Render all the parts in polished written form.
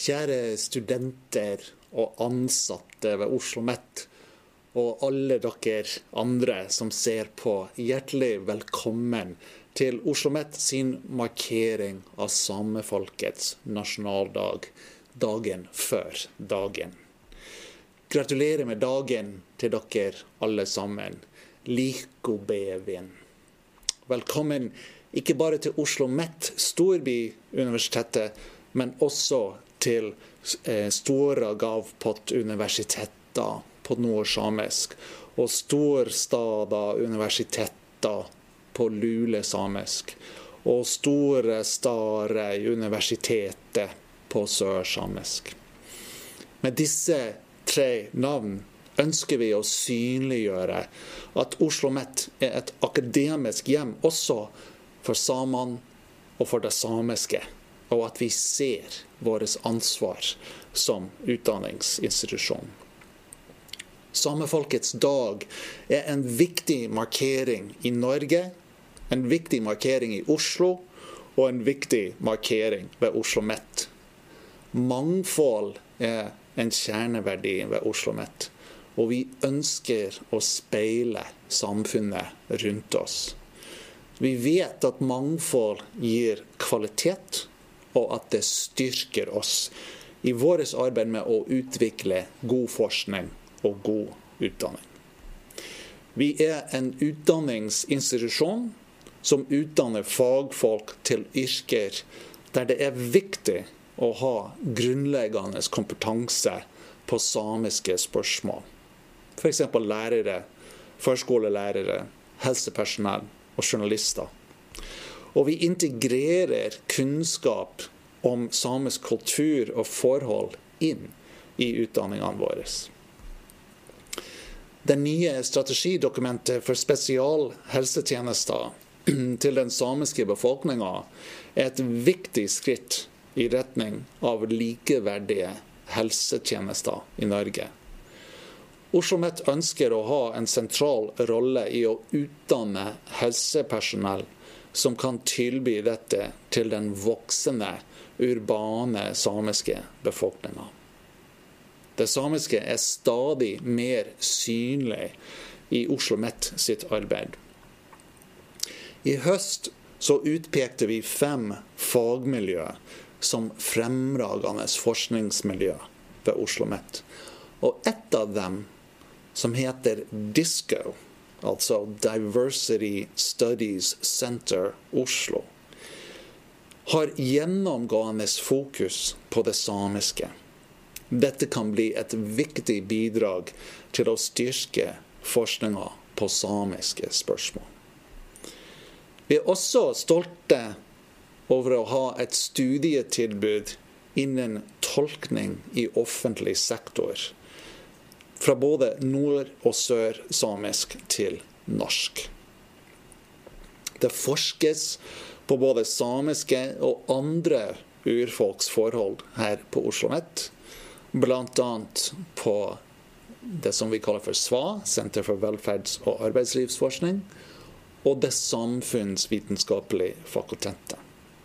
Kjære studenter og ansatte ved OsloMet, og alle dere andre som ser på, hjertelig velkommen til OsloMet sin markering av samefolkets nasjonaldag, dagen før dagen. Gratulerer med dagen til dere alle sammen. Likobevin. Velkommen ikke bare til OsloMet, storbyuniversitetet, men også til Stora Gavpot universiteter på nordsamisk, og Storstada universiteter på lulesamisk, og Store Stare universitetet på sørsamisk. Med disse 3 navn ønsker vi å synliggjøre at OsloMet er et akademisk hjem også for samene og for det samiske, og at vi ser vårt ansvar som utdanningsinstitusjon. Samefolkets dag er en viktig markering i Norge, en viktig markering i Oslo, og en viktig markering ved OsloMet. Mangfold er en kjerneverdi ved OsloMet, og vi ønsker å speile samfunnet rundt oss. Vi vet at mangfold gir kvalitet, og at det styrker oss i vårt arbeid med å utvikle god forskning og god utdanning. Vi er en utdanningsinstitusjon som utdanner fagfolk til yrker der det er viktig å ha grunnleggende kompetanse på samiske spørsmål. For eksempel lærere, førskolelærere, helsepersonell og journalister. Og vi integrerer kunnskap om samisk kultur og forhold inn i utdanningene våre. Det nye strategidokumentet for spesialhelsetjenester til den samiske befolkningen er et viktig skritt i retning av likeverdige helsetjenester i Norge. OsloMet ønsker å ha en sentral rolle i å utdanne helsepersonell som kan tilby dette til den voksende, urbane samiske befolkningen. Det samiske er stadig mer synlig i OsloMet sitt arbeid. I høst så utpekte vi 5 fagmiljøer som fremragende forskningsmiljø ved OsloMet. Og ett av dem, som heter DISCO, altså Diversity Studies Center Oslo, har gjennomgående fokus på det samiske. Dette kan bli et viktig bidrag til å styrke forskningen på samiske spørsmål. Vi er også stolte over å ha et studietilbud innen tolkning i offentlig sektor, fra både nord- og sørsamisk til norsk. Det forskes på både samiske og andre urfolksforhold her på OsloMet, blant annet på det som vi kaller for SVA, Senter for velferds- og arbeidslivsforskning, og det samfunnsvitenskapelige fakultetet.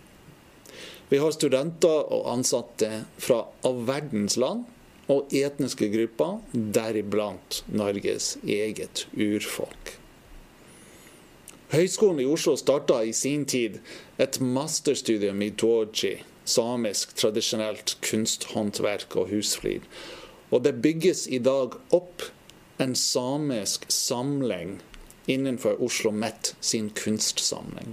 Vi har studenter og ansatte fra all verdens land, og etniske grupper, deriblant Norges eget urfolk. Høgskolen i Oslo startet i sin tid et masterstudium i Doji, samisk tradisjonelt kunsthåndverk og husflid. Og det bygges i dag opp en samisk samling innenfor OsloMet sin kunstsamling.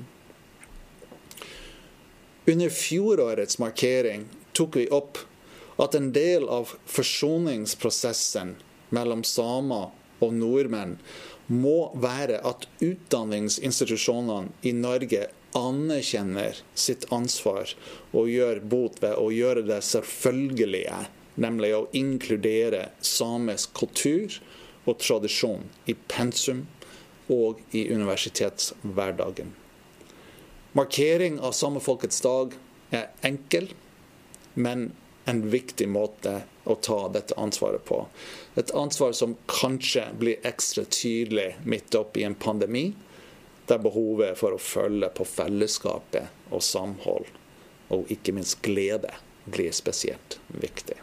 Under fjorårets markering tok vi opp at en del av forsoningsprosessen mellom samer og nordmenn må være at utdanningsinstitusjonene i Norge anerkjenner sitt ansvar og gjør bot ved å gjøre det selvfølgelige, nemlig å inkludere samisk kultur og tradisjon i pensum og i universitetshverdagen. Markering av samefolkets dag er enkel, men en viktig måte å ta dette ansvaret på. Et ansvar som kanskje blir ekstra tydelig midt opp i en pandemi, der behovet for å følge på fellesskapet og samhold, og ikke minst glede, blir spesielt viktig.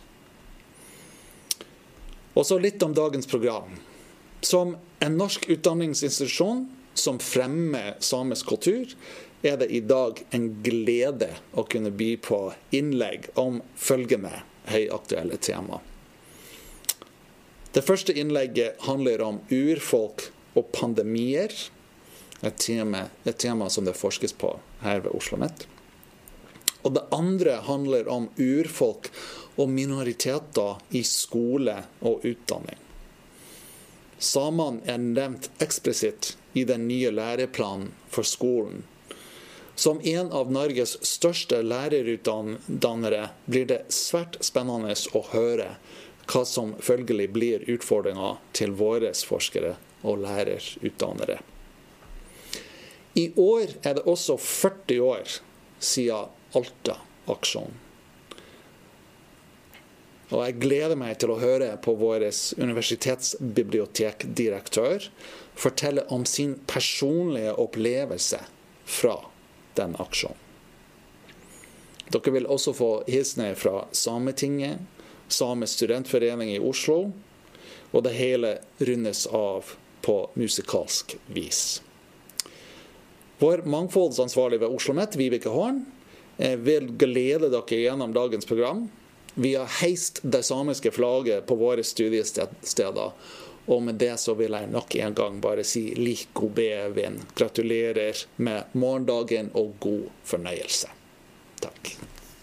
Og så litt om dagens program. Som en norsk utdanningsinstitusjon som fremmer samisk kultur, er det i dag en glede å kunne by på innlegg om følgende høyaktuelle tema. Det første innlegget handler om urfolk og pandemier, et tema som det forskes på her ved OsloMet. Og det andre handler om urfolk og minoriteter i skole og utdanning. Samene er nevnt eksplisitt i den nye læreplanen for skolen. Som en av Norges største lærerutdannere blir det svært spennende å høre hva som følgelig blir utfordringer til våre forskere og lærerutdannere. I år er det også 40 år siden Alta-aksjonen. Og jeg gleder meg til å høre på vår universitetsbibliotekdirektør fortelle om sin personlige opplevelse fra den aksjonen. Dere vil også få hilsener fra Sametinget, Samisk studentforening i Oslo, og det hele rundes av på musikalsk vis. Vår mangfoldsansvarlig ved OsloMet, Vibeke Horn, vil glede dere gjennom dagens program. Vi har heist det samiske flagget på våre studiesteder, og med det så vil jeg nok en gang bare si liko bevin. Gratulerer med morgendagen og god fornøyelse. Takk.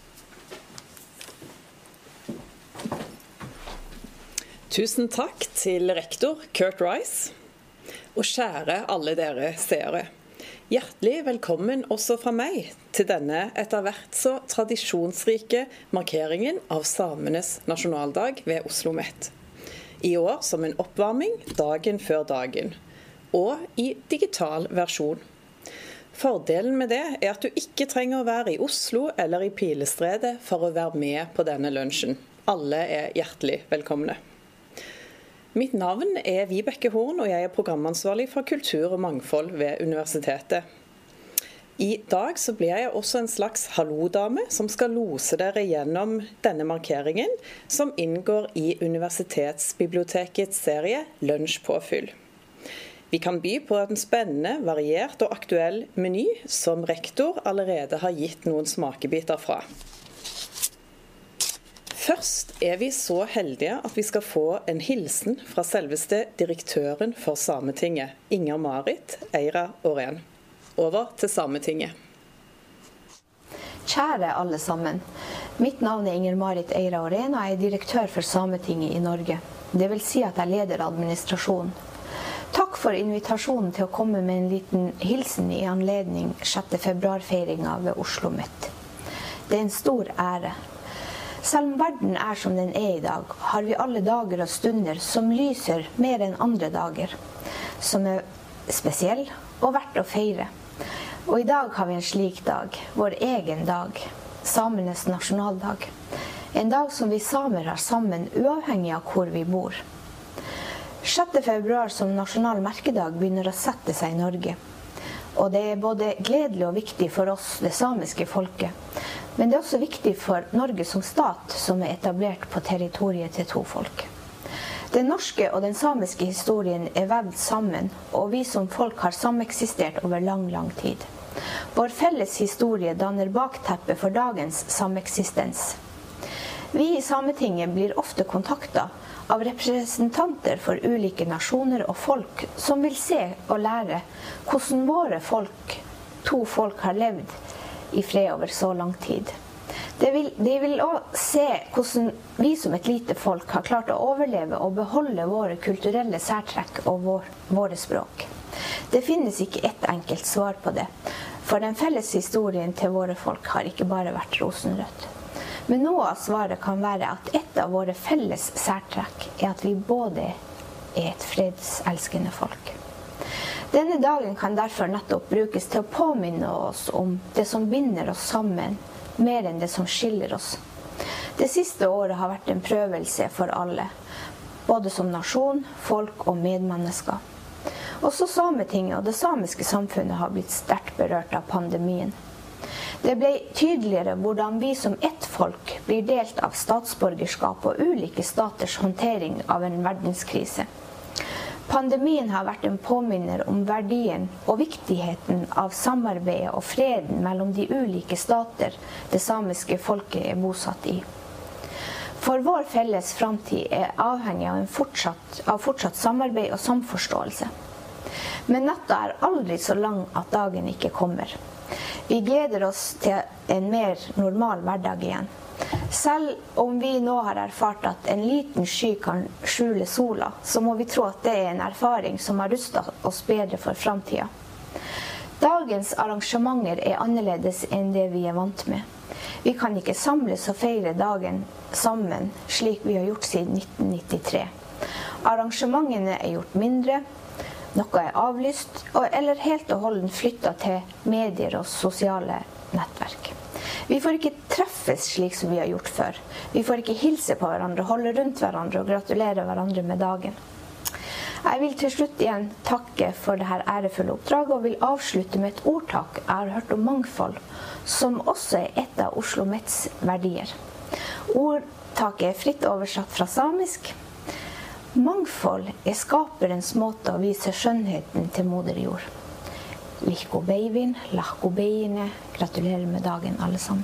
Tusen takk til rektor Kurt Rice, og kjære alle dere seere. Hjertelig velkommen også fra meg til denne etter hvert så tradisjonsrike markeringen av samenes nasjonaldag ved OsloMet. I år som en oppvarming dagen før dagen, og i digital versjon. Fordelen med det er at du ikke trenger å være i Oslo eller i Pilestredet for å være med på denne lunsjen. Alle er hjertelig velkomne. Mitt navn er Vibeke Horn, og jeg er programansvarlig for kultur og mangfold ved universitetet. I dag så blir jeg også en slags hallodame som skal lose dere gjennom denne markeringen, som inngår i universitetsbibliotekets serie Lunsjpåfyll. Vi kan by på en spennende, variert og aktuell meny som rektor allerede har gitt noen smakebiter fra. Først er vi så heldige at vi skal få en hilsen fra selveste direktøren for Sametinget, Inger-Marit Eira Åren. Over til Sametinget. Kjære alle sammen. Mitt navn er Inger-Marit Eira Åren, og jeg er direktør for Sametinget i Norge. Det vil si at jeg leder administrasjonen. Takk for invitasjonen til å komme med en liten hilsen i anledning 6. februarfeiringa ved OsloMet. Det er en stor ære. Selv om verden er som den er i dag, har vi alle dager og stunder som lyser mer enn andre dager, som er spesiell og verdt å feire. Og i dag har vi en slik dag, vår egen dag, samenes nasjonaldag. En dag som vi samer har sammen, uavhengig av hvor vi bor. 6. februar som nasjonal merkedag begynner å sette seg i Norge. Og det er både gledelig og viktig for oss, det samiske folket. Men det er også viktig for Norge som stat, som er etablert på territoriet til to folk. Den norske og den samiske historien er vevd sammen, og vi som folk har sameksistert over lang, lang tid. Vår felles historie danner bakteppet for dagens sameksistens. Vi i Sametinget blir ofte kontaktet av representanter for ulike nasjoner og folk som vil se og lære hvordan våre folk, to folk, har levd i fred over så lang tid. De vil også se hvordan vi som et lite folk har klart å overleve og beholde våre kulturelle særtrekk og våre språk. Det finnes ikke ett enkelt svar på det, for den felles historien til våre folk har ikke bare vært rosenrødt. Men noe av svaret kan være at et av våre felles særtrekk er at vi både er et fredselskende folk. Denne dagen kan derfor nettopp brukes til å påminne oss om det som binder oss sammen, mer enn det som skiller oss. Det siste året har vært en prøvelse for alle, både som nasjon, folk og medmennesker. Også Sametinget og det samiske samfunnet har blitt sterkt berørt av pandemien. Det ble tydeligere hvordan vi som ett folk blir delt av statsborgerskap og ulike staters håndtering av en verdenskrise. Pandemien har vært en påminner om verdien og viktigheten av samarbeidet og freden mellom de ulike stater det samiske folket er bosatt i. For vår felles framtid er avhengig av fortsatt samarbeid og samforståelse. Men natta er aldri så lang at dagen ikke kommer. Vi gleder oss til en mer normal hverdag igjen. Selv om vi nå har erfart at en liten sky kan skjule sola, så må vi tro at det er en erfaring som har rustet oss bedre for framtida. Dagens arrangementer er annerledes enn det vi er vant med. Vi kan ikke samles og feire dagen sammen, slik vi har gjort siden 1993. Arrangementene er gjort mindre, noe er avlyst, eller helt og holdent flyttet til medier og sosiale nettverk. Vi får ikke treffes slik som vi har gjort før. Vi får ikke hilse på hverandre, holde rundt hverandre og gratulere hverandre med dagen. Jeg vil til slutt igjen takke for dette ærefulle oppdraget, og vil avslutte med et ordtak jeg har hørt om mangfold, som også er et av Oslo Mets verdier. Ordtaket er fritt oversatt fra samisk. Mangfold er skaperens måte å vise skjønnheten til moder jord. Lihko beivin, lahko beine. Gratulerer med dagen, alle sammen.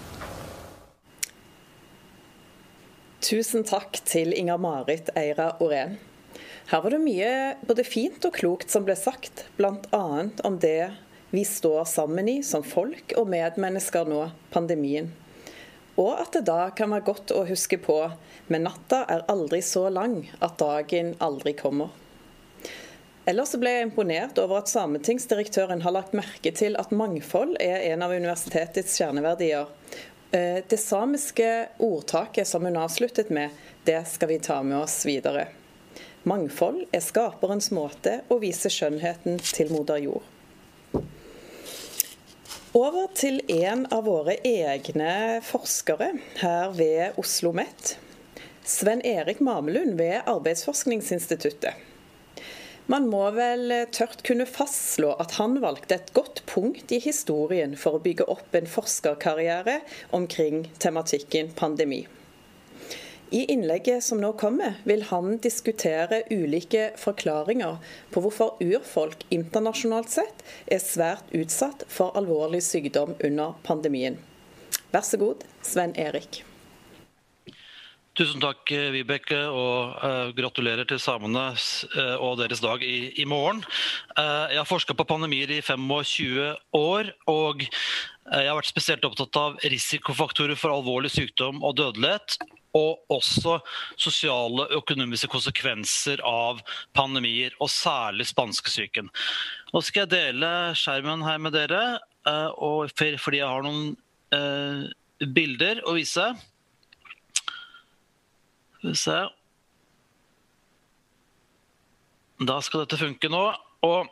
Tusen takk til Inger-Marit Eira Orén. Her var det mye både fint og klokt som ble sagt, blant annet om det vi står sammen i som folk og medmennesker nå, pandemien. Og at det da kan være godt å huske på, men natta er aldri så lang at dagen aldri kommer. Ellers ble jeg imponert over at sametingsdirektøren har lagt merke til at mangfold er en av universitetets kjerneverdier. Det samiske ordtaket som hun avsluttet med, det skal vi ta med oss videre. Mangfold er skaperens måte å vise skjønnheten til moder jord. Over til en av våre egne forskere her ved Oslo Met, Sven Erik Mamelund ved Arbeidsforskningsinstituttet. Man må vel tørt kunne fastslå at han valgte et godt punkt i historien for å bygge opp en forskerkarriere omkring tematikken pandemi. I innlegget som nå kommer, vil han diskutere ulike forklaringer på hvorfor urfolk internasjonalt sett er svært utsatt for alvorlig sykdom under pandemien. Vær så god, Sven Erik. Tusen takk, Vibeke, og gratulerer til samene og deres dag i morgen. Jeg har forsket på pandemier i 25 år, og jeg har vært spesielt opptatt av risikofaktorer for alvorlig sykdom og dødelighet, og også sosiale og økonomiske konsekvenser av pandemier, og særlig spanskesyken. Nå skal jeg dele skjermen her med dere, og fordi jeg har noen bilder å vise. Skal vi se. Da skal dette funke nå, og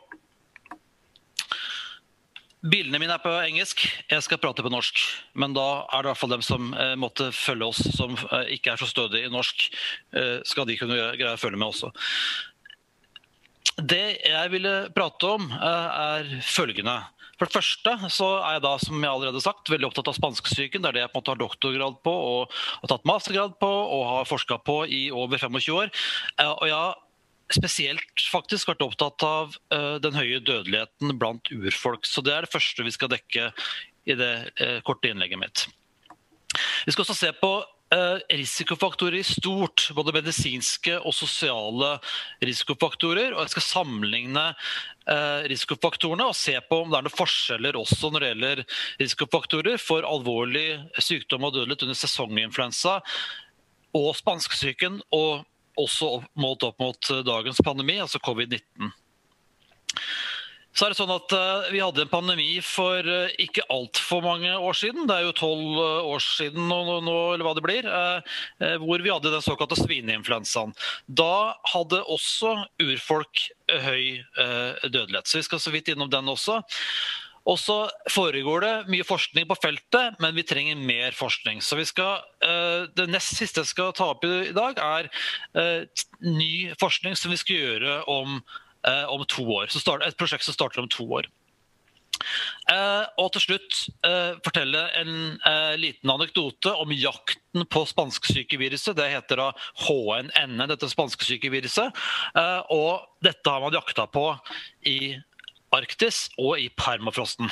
bildene mine er på engelsk, jeg skal prate på norsk, men da er det i hvert fall dem som måtte følge oss, som ikke er så stødige i norsk, skal de kunne greie å følge med også. Det jeg ville prate om er følgende. For det første så er jeg da, som jeg allerede har sagt, veldig opptatt av spanskesyken. Det er det jeg på en måte har doktorgrad på, og har tatt mastergrad på, og har forsket på i over 25 år. Og jeg har spesielt faktisk vært opptatt av den høye dødeligheten blant urfolk. Så det er det første vi skal dekke i det korte innlegget mitt. Vi skal også se på risikofaktorer i stort, både medisinske og sosiale risikofaktorer, og jeg skal sammenligne risikofaktorene og se på om det er noen forskjeller også når det gjelder risikofaktorer for alvorlig sykdom og dødelighet under sesonginfluensa og spanskesyken, og også målt opp mot dagens pandemi, altså covid-19. Så er det sånn at vi hadde en pandemi for ikke alt for mange år siden, det er jo 12 år siden nå, eller hva det blir, hvor vi hadde den såkalte svineinfluensaen. Da hadde også urfolk høy dødelighet, så vi skal så vidt innom den også. Og så foregår det mye forskning på feltet, men vi trenger mer forskning. Så det nest siste jeg skal ta opp i dag er ny forskning som vi skal gjøre om 2 år. Så et prosjekt som starter om 2 år. Og til slutt fortelle en liten anekdote om jakten på spanskesykeviruset. Det heter da HNN, dette spanskesykeviruset. Og dette har man jakta på i Arktis og i permafrosten.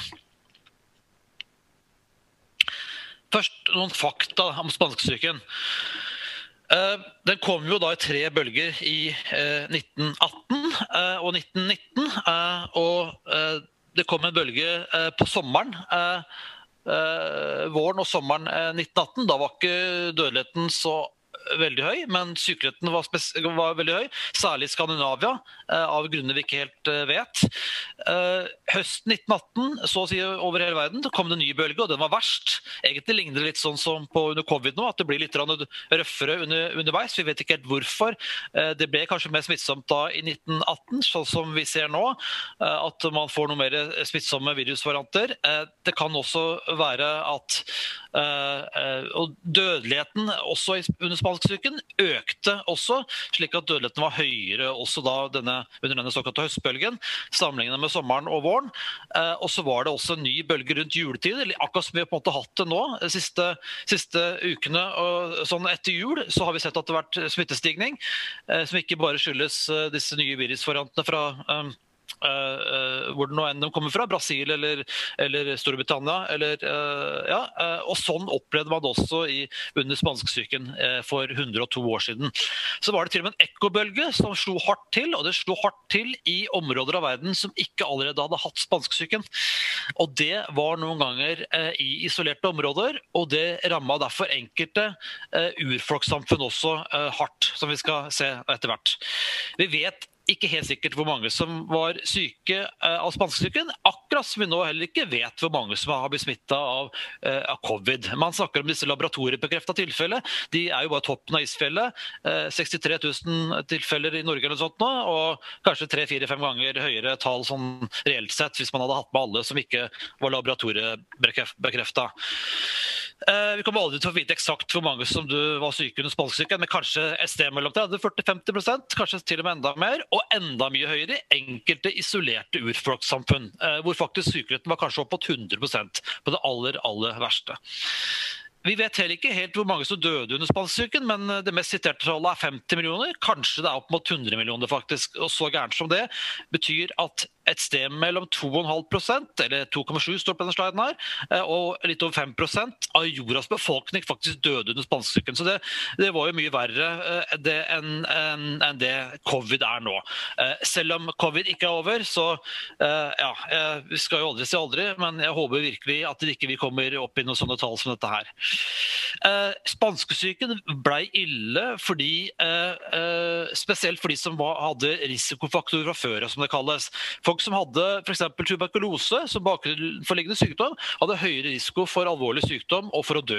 Først noen fakta om spanskesyken. Den kom jo da i 3 bølger i 1918 og 1919, og det kom en bølge på sommeren, våren og sommeren 1918. Da var ikke dødeligheten så veldig høy, men sykeligheten var veldig høy, særlig i Skandinavia, av grunner vi ikke helt vet. Høsten 1918, så å si over hele verden, kom det en ny bølge, og den var verst. Egentlig ligner det litt sånn som på under covid nå, at det blir litt røffere underveis. Vi vet ikke helt hvorfor. Det ble kanskje mer smittsomt da i 1918, sånn som vi ser nå, at man får noe mer smittsomme virusvarianter. Det kan også være at dødeligheten også under spanskesyken økte også, slik at dødeligheten var høyere også da under denne såkalte høstbølgen, sammenlignet med sommeren og våren. Og så var det også en ny bølge rundt juletid, eller akkurat som vi har på en måte hatt det nå, de siste ukene, og sånn etter jul, så har vi sett at det har vært smittestigning, som ikke bare skyldes disse nye virusvariantene fra hvor det nå enn de kommer fra, Brasil eller Storbritannia, og sånn opplevde man det også under spanskesyken for 102 år siden. Så var det til og med en ekkobølge som slo hardt til, og det slo hardt til i områder av verden som ikke allerede hadde hatt spanskesyken. Og det var noen ganger i isolerte områder, og det rammet derfor enkelte urfolkssamfunn også hardt, som vi skal se etter hvert. Vi vet ikke helt sikkert hvor mange som var syke av spanskesyken, akkurat som vi nå heller ikke vet hvor mange som har blitt smittet av covid. Man snakker om disse laboratoriebekreftet tilfeller. De er jo bare toppen av isfjellet. 63 000 tilfeller i Norge eller noe sånt nå, og kanskje 3-4-5 ganger høyere tall sånn reelt sett, hvis man hadde hatt med alle som ikke var laboratoriebekreftet. Vi kommer aldri til å vite eksakt hvor mange som var syke under spanskesyken, men kanskje et sted mellom 30-40-50%, kanskje til og med enda mer, og enda mye høyere i enkelte isolerte urfolkssamfunn, hvor faktisk sykeligheten var kanskje opp mot 100% på det aller verste. Vi vet heller ikke helt hvor mange som døde under spanskesyken, men det mest siterte tallet er 50 millioner. Kanskje det er opp mot 100 millioner faktisk, og så gærent som det betyr at et sted mellom 2,5%, eller 2,7 står på denne sliden her, og litt over 5% av jordas befolkning faktisk døde under spanskesyken. Så det var jo mye verre enn det covid er nå. Selv om covid ikke er over, så vi skal jo aldri si aldri, men jeg håper virkelig at det ikke kommer opp i noen sånne tall som dette her. Spanskesyken ble ille fordi, spesielt for de som hadde risikofaktorer fra før, som det kalles. Folk som hadde for eksempel tuberkulose som bakenforliggende sykdom, hadde høyere risiko for alvorlig sykdom og for å dø.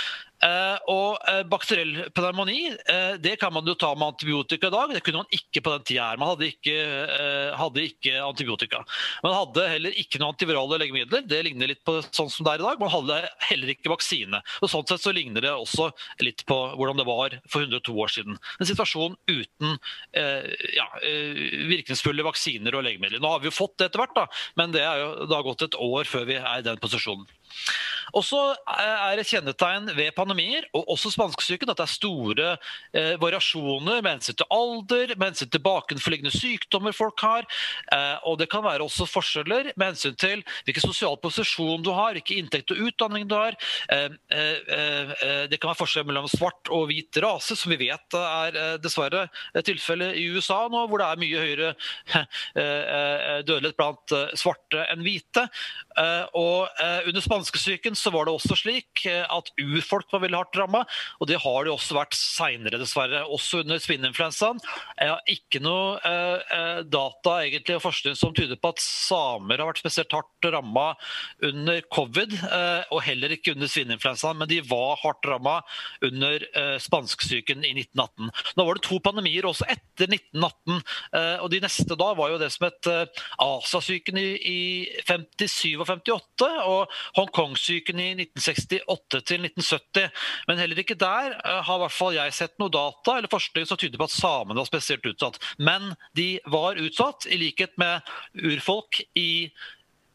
Og bakteriell pneumoni, det kan man jo ta med antibiotika i dag. Det kunne man ikke på den tida her. Man hadde ikke antibiotika. Man hadde heller ikke noen antivirale legemidler. Det ligner litt på sånn som det er i dag. Man hadde heller ikke vaksine. Og sånn sett så ligner det også litt på hvordan det var for 102 år siden. En situasjon uten virkningsfulle vaksiner og legemidler. Nå har vi jo fått det etter hvert, da, men det har gått et år før vi er i den posisjonen. Og så er et kjennetegn ved pandemier, og også spanskesyken, at det er store variasjoner med hensyn til alder, med hensyn til bakenforliggende sykdommer folk har, og det kan være også forskjeller med hensyn til hvilken sosial posisjon du har, hvilken inntekt og utdanning du har. Det kan være forskjell mellom svart og hvit rase, som vi vet er dessverre tilfellet i USA nå, hvor det er mye høyere dødelighet blant svarte enn hvite. Og under spanskesyken så var det også slik at urfolk var veldig hardt rammet, og det har det også vært senere dessverre, også under svineinfluensaen. Jeg har ikke noe data egentlig og forskning som tyder på at samer har vært spesielt hardt rammet under covid, og heller ikke under svineinfluensaen, men de var hardt rammet under spanskesyken i 1918. Nå var det 2 pandemier også etter 1918, og de neste da var jo det som het Asia-syken i 57 og 58, og Hongkong-syken i 1968 til 1970. Men heller ikke der har i hvert fall jeg sett noe data eller forskning som tyder på at samene var spesielt utsatt. Men de var utsatt, i likhet med urfolk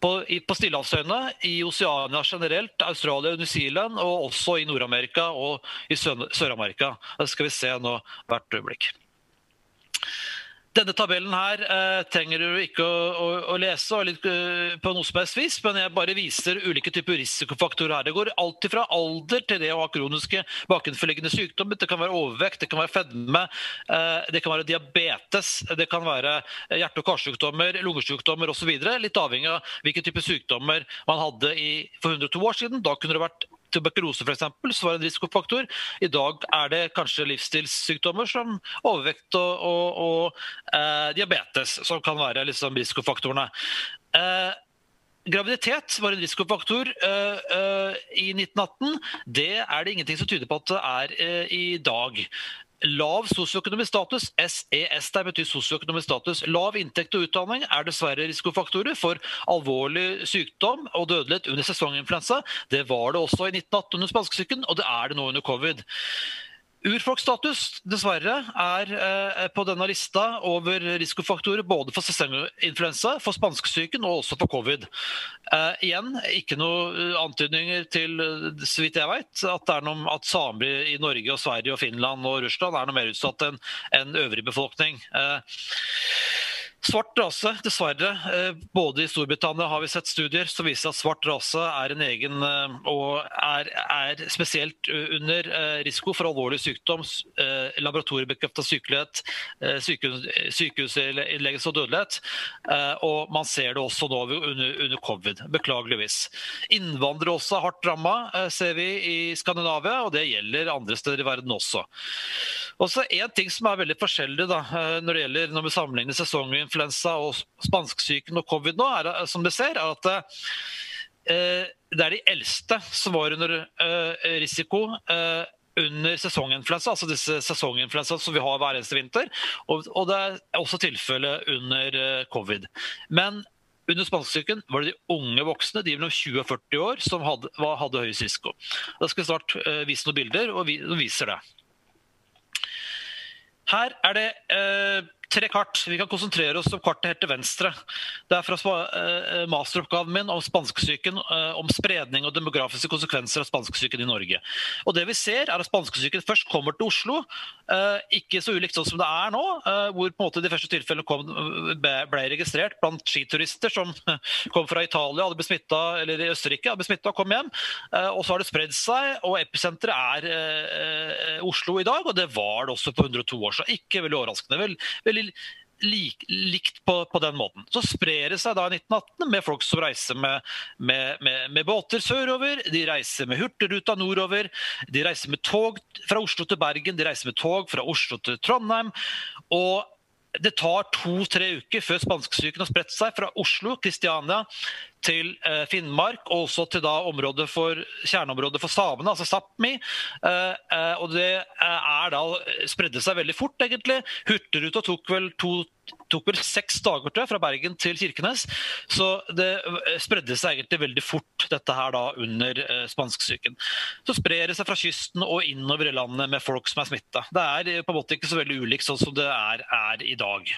på Stillehavsøyene, i Oceania generelt, Australia og New Zealand, og også i Nord-Amerika og i Sør-Amerika. Det skal vi se nå hvert øyeblikk. Denne tabellen her trenger du ikke å lese på noe som helst vis, men jeg bare viser ulike typer risikofaktorer her. Det går alltid fra alder til det å ha kroniske bakenforliggende sykdommer. Det kan være overvekt, det kan være fedme, det kan være diabetes, det kan være hjerte- og karsykdommer, lungesykdommer og så videre. Litt avhengig av hvilke typer sykdommer man hadde for 102 år siden. Da kunne det vært tuberkulose for eksempel, så var det en risikofaktor. I dag det kanskje livsstilssykdommer som overvekt og diabetes, som kan være liksom risikofaktorene. Graviditet var en risikofaktor i 1918. Det det ingenting som tyder på at det i dag. Lav sosioøkonomisk status, SES, det betyr sosioøkonomisk status. Lav inntekt og utdanning dessverre risikofaktorer for alvorlig sykdom og dødelighet under sesonginfluensa. Det var det også i 1918 under spanskesyken, og det det nå under covid. Urfolksstatus dessverre på denne lista over risikofaktorer både for sesonginfluensa, for spanskesyken og også for covid. Igjen, ikke noen antydninger til, så vidt jeg vet, at det at samer i Norge og Sverige og Finland og Russland noe mer utsatt enn øvrig befolkning. Svart rase, dessverre. Både i Storbritannia har vi sett studier som viser at svart rase en egen og spesielt under risiko for alvorlig sykdom, laboratoriebekreftet sykelighet, sykehusinnleggelse og dødelighet. Og man ser det også nå under covid, beklageligvis. Innvandrere også hardt rammet, ser vi i Skandinavia, og det gjelder andre steder i verden også. Og så en ting som veldig forskjellig da, når vi sammenligner sesonginfluensa og spansksyken og covid nå, som det ser, at det de eldste som var under risiko under sesonginfluensa, altså disse sesonginfluensa som vi har hver eneste vinter, og det også tilfellet under covid. Men under spansksyken var det de unge voksne, de mellom 20 og 40 år, som hadde høyest risiko. Da skal vi snart vise noen bilder, og vi viser det. Her det 3 kart. Vi kan konsentrere oss om kartet helt til venstre. Det fra masteroppgaven min om spanskesyken, om spredning og demografiske konsekvenser av spanskesyken i Norge. Og det vi ser at spanskesyken først kommer til Oslo, ikke så ulikt sånn som det nå, hvor på en måte de første tilfellene ble registrert blant skiturister som kom fra Italia, hadde blitt smittet, eller i Østerrike, hadde blitt smittet og kom hjem. Og så har det spredd seg, og episenteret Oslo i dag, og det var det også på 102 år, så ikke veldig overraskende. Veldig likt på den måten. Så sprer det seg da i 1918 med folk som reiser med båter sørover, de reiser med hurtigruta nordover, de reiser med tog fra Oslo til Bergen, de reiser med tog fra Oslo til Trondheim, og det tar 2-3 uker før spansksyken har spredt seg fra Oslo, Kristiania, til Finnmark, og også til da kjerneområdet for samene, altså Sápmi, og det da spredde seg veldig fort egentlig. Hurtigruta tok vel 6 dager til fra Bergen til Kirkenes, så det spredde seg egentlig veldig fort dette her da under spansksyken. Så sprer det seg fra kysten og innover i landet med folk som smittet. Det på en måte ikke så veldig ulikt sånn som det i dag.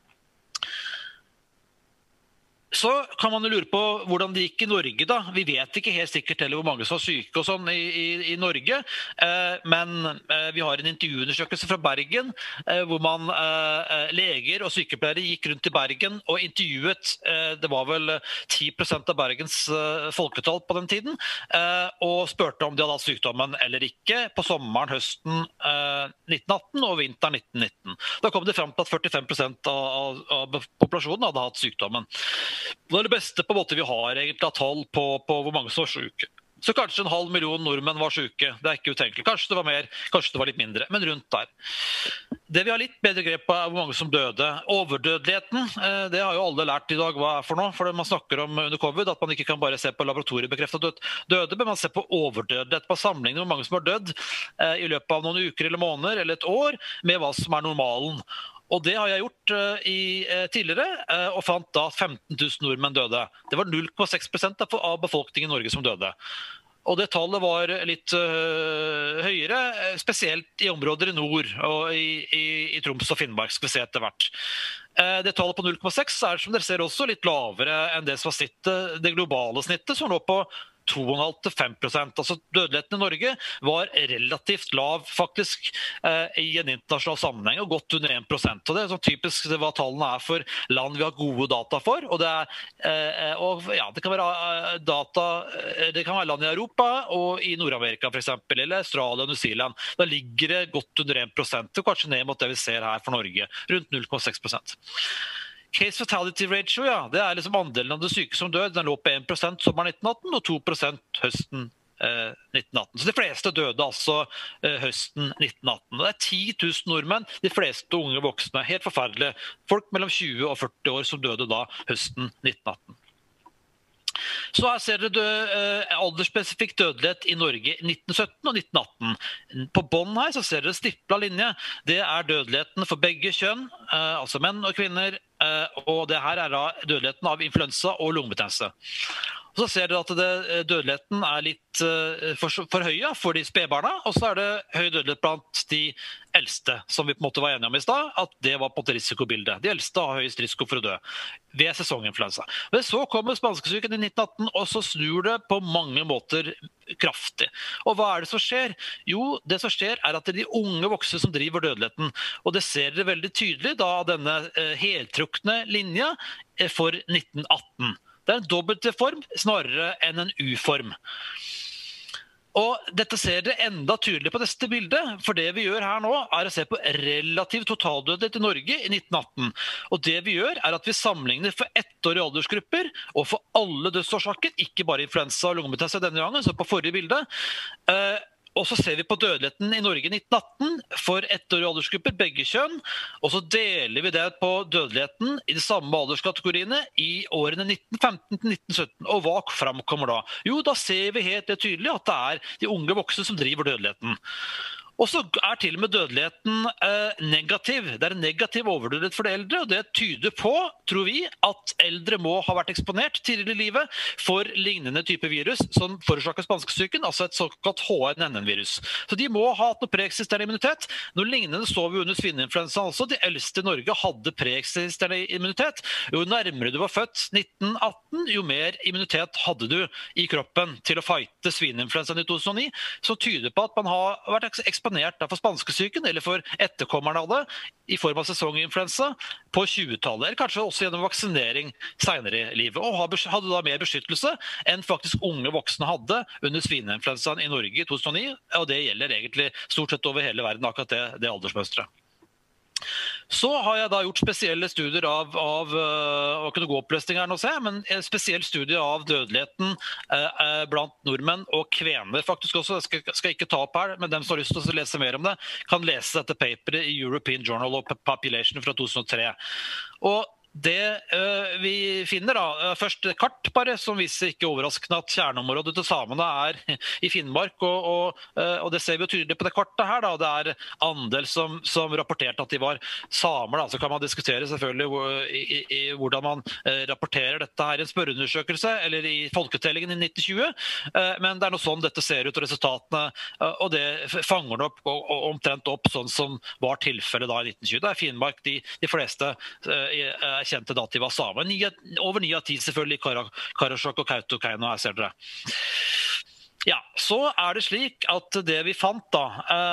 Så kan man jo lure på hvordan det gikk i Norge da. Vi vet ikke helt sikkert heller hvor mange som var syke og sånn i Norge, men vi har en intervjuundersøkelse fra Bergen, hvor leger og sykepleiere gikk rundt i Bergen og intervjuet, det var vel 10% av Bergens folketall på den tiden, og spurte om de hadde hatt sykdommen eller ikke på sommeren, høsten 1918 og vinteren 1919. Da kom det frem til at 45% av populasjonen hadde hatt sykdommen. Det det beste på en måte vi har egentlig av tall på hvor mange som var syke. Så kanskje 500 000 nordmenn var syke. Det ikke utenkelig. Kanskje det var mer, kanskje det var litt mindre, men rundt der. Det vi har litt bedre grep på hvor mange som døde. Overdødeligheten, det har jo alle lært i dag hva for noe, for man snakker om under covid, at man ikke kan bare se på laboratoriebekreftet døde, men man ser på overdødelighet, på sammenligning med hvor mange som har dødd i løpet av noen uker eller måneder eller et år, med hva som normalen. Og det har jeg gjort tidligere, og fant da 15 000 nordmenn døde. Det var 0,6% av befolkningen i Norge som døde. Og det tallet var litt høyere, spesielt i områder i nord og i Troms og Finnmark, skal vi se etter hvert. Det tallet på 0,6 som dere ser også litt lavere enn det som var det globale snittet, som lå på 2,5–5%. Altså dødeligheten i Norge var relativt lav faktisk i en internasjonal sammenheng, og godt under 1%. Og det sånn typisk hva tallene for land vi har gode data for. Og det det kan være data, det kan være land i Europa og i Nord-Amerika for eksempel, eller Australia og New Zealand. Da ligger det godt under 1%, og kanskje ned mot det vi ser her for Norge, rundt 0,6%. Case fatality ratio, det liksom andelen av det syke som død. Den lå på 1% sommeren 1918 og 2% høsten 1918. Så de fleste døde altså høsten 1918. Det 10 000 nordmenn, de fleste unge voksne. Helt forferdelig. Folk mellom 20 og 40 år som døde da høsten 1918. Så her ser dere aldersspesifikk dødelighet i Norge 1917 og 1918. På bånd her så ser dere stipla linje. Det dødeligheten for begge kjønn, altså menn og kvinner, og det her da dødeligheten av influensa og lungebetennelse. Og så ser dere at dødeligheten litt for høy for de spedbarna, og så det høy dødelighet blant de eldste, som vi på en måte var enige om i sted, at det var på et risikobilde. De eldste har høyest risiko for å dø ved sesonginfluensa. Men så kommer spanskesyken i 1918, og så snur det på mange måter kraftig. Og hva det som skjer? Jo, det som skjer at det de unge voksne som driver dødeligheten, og det ser dere veldig tydelig da denne heltrukne linja for 1918. Det en dobbeltform snarere enn en U-form. Og dette ser dere enda tydelig på neste bilde, for det vi gjør her nå å se på relativ totaldødelighet i Norge i 1918. Og det vi gjør at vi sammenligner for ettårige aldersgrupper og for alle dødsårsaker, ikke bare influensa og lungebetennelse denne gangen, så på forrige bilde. Og så ser vi på dødeligheten i Norge i 1918 for ettårige aldersgrupper, begge kjønn, og så deler vi det på dødeligheten i de samme alderskategoriene i årene 1915 til 1917. Og hva framkommer da? Jo, da ser vi helt tydelig at det de unge voksne som driver dødeligheten. Og så til og med dødeligheten negativ. Det en negativ overdødelighet for de eldre, og det tyder på, tror vi, at eldre må ha vært eksponert tidligere i livet for lignende type virus som forårsaker spanskesyken, altså et såkalt H1N1-virus. Så de må ha hatt noe preeksisterende immunitet. Noe lignende så vi under svineinfluensa altså. De eldste i Norge hadde preeksisterende immunitet. Jo nærmere du var født 1918, jo mer immunitet hadde du i kroppen til å fighte svineinfluensaen i 2009, som tyder på at man har vært eksponert for spanskesyken eller for etterkommerne av det i form av sesonginfluensa på 20-tallet, eller kanskje også gjennom vaksinering senere i livet, og hadde da mer beskyttelse enn faktisk unge voksne hadde under svineinfluensaen i Norge i 2009, og det gjelder egentlig stort sett over hele verden, akkurat det aldersmønstret. Så har jeg da gjort spesielle studier av hva kunne gå oppløsning her nå se, men en spesiell studie av dødeligheten blant nordmenn og kvener faktisk også. Jeg skal ikke ta opp her, men dem som har lyst til å lese mer om det, kan lese dette paperet i European Journal of Population fra 2003. Og det vi finner da, først kart bare, som viser ikke overraskende at kjerneområdet til samene i Finnmark, og det ser vi jo tydelig på det kartet her da, det andel som rapporterte at de var samer da, så kan man diskutere selvfølgelig i hvordan man rapporterer dette her i en spørreundersøkelse, eller i folketellingen i 1920, men det noe sånn dette ser ut og resultatene, og det fanger det opp og omtrent opp sånn som var tilfellet da i 1920. Det Finnmark, de fleste kjente da at de var samer. Over 9 av 10 selvfølgelig i Karasjok og Kautokeino, her ser dere. Ja, så det slik at det vi fant da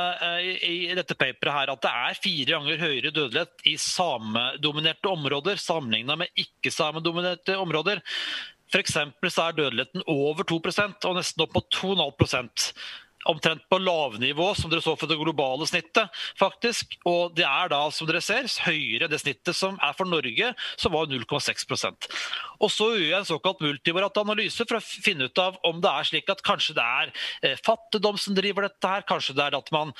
i dette paperet her, at det 4 ganger høyere dødelighet i samedominerte områder sammenlignet med ikke-samedominerte områder. For eksempel så dødeligheten over 2% og nesten opp på 2,5%. Omtrent på lavnivå, som dere så for det globale snittet, faktisk. Og det da, som dere ser, høyere det snittet som for Norge, som var 0,6%. Og så gjør jeg en såkalt multivariat analyse for å finne ut av om det slik at kanskje det fattigdom som driver dette her, kanskje det at man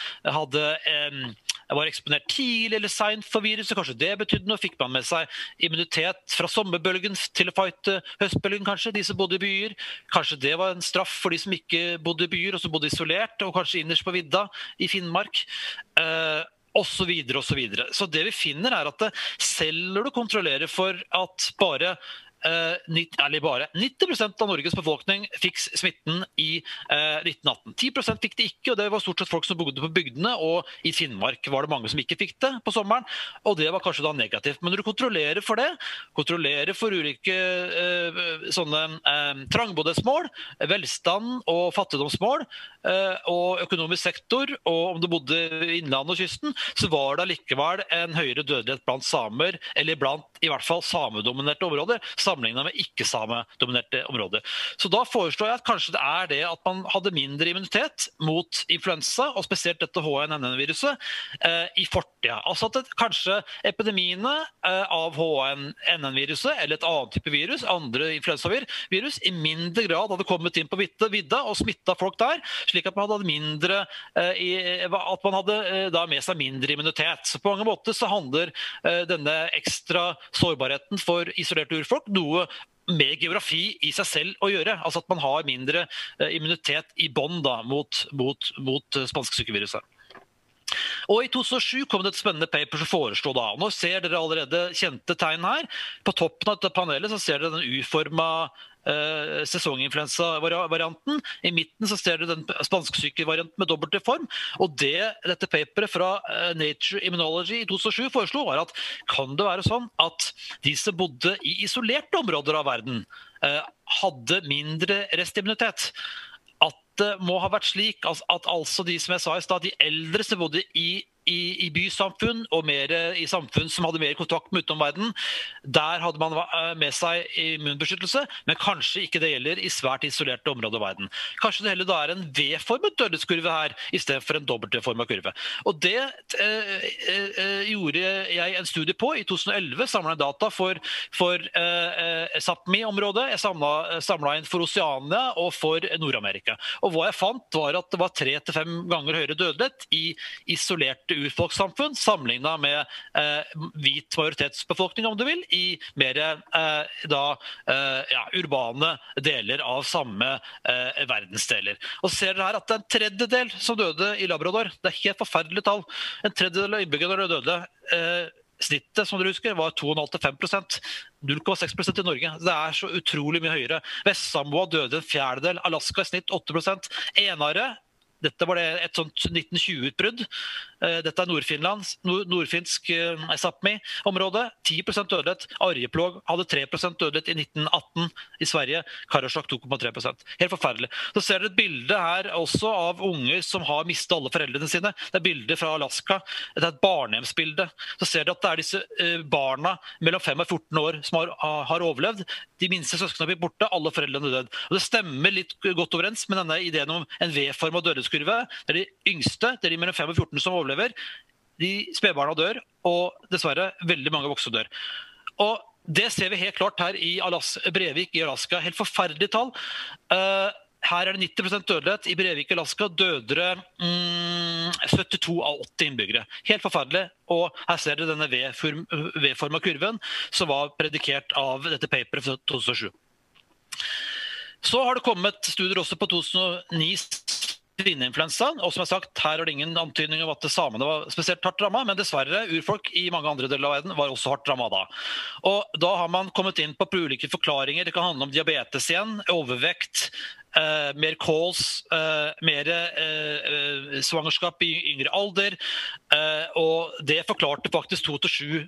var eksponert tidlig eller sent for viruset, kanskje det betydde noe, fikk man med seg immunitet fra sommerbølgen til å fighte høstbølgen kanskje, de som bodde i byer, kanskje det var en straff for de som ikke bodde i byer og som bodde isolert, og kanskje innerst på vidda i Finnmark, og så videre og så videre. Så det vi finner at selv når du kontrollerer for at bare 90% av Norges befolkning fikk smitten i 1918. 10% fikk det ikke, og det var stort sett folk som bodde på bygdene, og i Finnmark var det mange som ikke fikk det på sommeren, og det var kanskje da negativt. Men når du kontrollerer for det, kontrollerer for ulike sånne trangbodhetsmål, velstand og fattigdomsmål, og økonomisk sektor, og om du bodde i innlandet og kysten, så var det likevel en høyere dødelighet blant samer, eller blant i hvert fall samedominerte områder, sammenlignet med ikke-samedominerte områder. Så da foreslår jeg at kanskje det det at man hadde mindre immunitet mot influensa, og spesielt dette H1N1-viruset, i fortida. Altså at kanskje epidemiene av H1N1-viruset, eller et annet type virus, andre influensavirus, i mindre grad hadde kommet inn på vidda og smittet folk der, slik at man hadde mindre, at man hadde da med seg mindre immunitet. Så på mange måter så handler denne ekstra sårbarheten for isolerte urfolk noe med geografi i seg selv å gjøre. Altså at man har mindre immunitet i bånd da, mot spanskesykeviruset. Og i 2007 kom det et spennende paper som foreslo da. Nå ser dere allerede kjente tegn her. På toppen av dette panelet så ser dere den uformet sesonginfluensa-varianten. I midten så ser dere den spanskesyke-varianten med dobbeltform. Og dette paperet fra Nature Immunology i 2007 foreslo var at kan det være sånn at de som bodde i isolerte områder av verden hadde mindre restimmunitet. At det må ha vært slik at altså de som jeg sa i sted, de eldre som bodde i bysamfunn og mer i samfunn som hadde mer kontakt med utenomverden, der hadde man med seg immunbeskyttelse, men kanskje ikke det gjelder i svært isolerte områder av verden. Kanskje det heller en V-formet dødelighetskurve her, i stedet for en dobbelt-V-formet kurve. Og det gjorde jeg en studie på i 2011, samlet data for Sápmi-området. Jeg samlet inn for Oceania og for Nord-Amerika. Og hva jeg fant var at det var 3 til 5 ganger høyere dødelighet i isolerte urfolkssamfunn, sammenlignet med hvit majoritetsbefolkning, om du vil, i mer urbane deler av samme verdensdeler. Og ser dere her at det en tredjedel som døde i Labrador. Det helt forferdelig tall. En tredjedel av innbyggerne døde. Snittet, som dere husker, var 2,5%. 0,6% i Norge. Det så utrolig mye høyere. Vest-Samoa døde en fjerdedel. Alaska i snitt 8%. Enare, dette var et sånt 1920-utbrudd. Dette nordfinsk Sápmi-område. 10% dødelighet. Arjeplog hadde 3% dødelighet i 1918 i Sverige. Karasjok 2,3%. Helt forferdelig. Så ser dere et bilde her også av unger som har mistet alle foreldrene sine. Det bilder fra Alaska. Det et barnehjemsbilde. Så ser dere at det disse barna mellom 5 og 14 år som har overlevd. De minste søskene har blitt borte, alle foreldrene død. Og det stemmer litt godt overens med denne ideen om en V-form av dødelighetskurve. Det de yngste, det de mellom 5 og 14 som overlever. De spedbarna dør, og dessverre veldig mange voksne dør. Og det ser vi helt klart her i Brevik i Alaska. Helt forferdelig tall. Her det 90% dødelighet. I Brevik i Alaska døde 72 av 80 innbyggere. Helt forferdelig. Og her ser dere denne V-forma kurven som var predikert av dette paperet fra 2007. Så har det kommet studier også på 2009 svineinfluensaen, og som jeg har sagt, her det ingen antydning om at samene var spesielt hardt rammet, men dessverre, urfolk i mange andre deler av verden var også hardt rammet da. Og da har man kommet inn på ulike forklaringer. Det kan handle om diabetes igjen, overvekt, mer kols, mer svangerskap i yngre alder, og det forklarte faktisk 2-7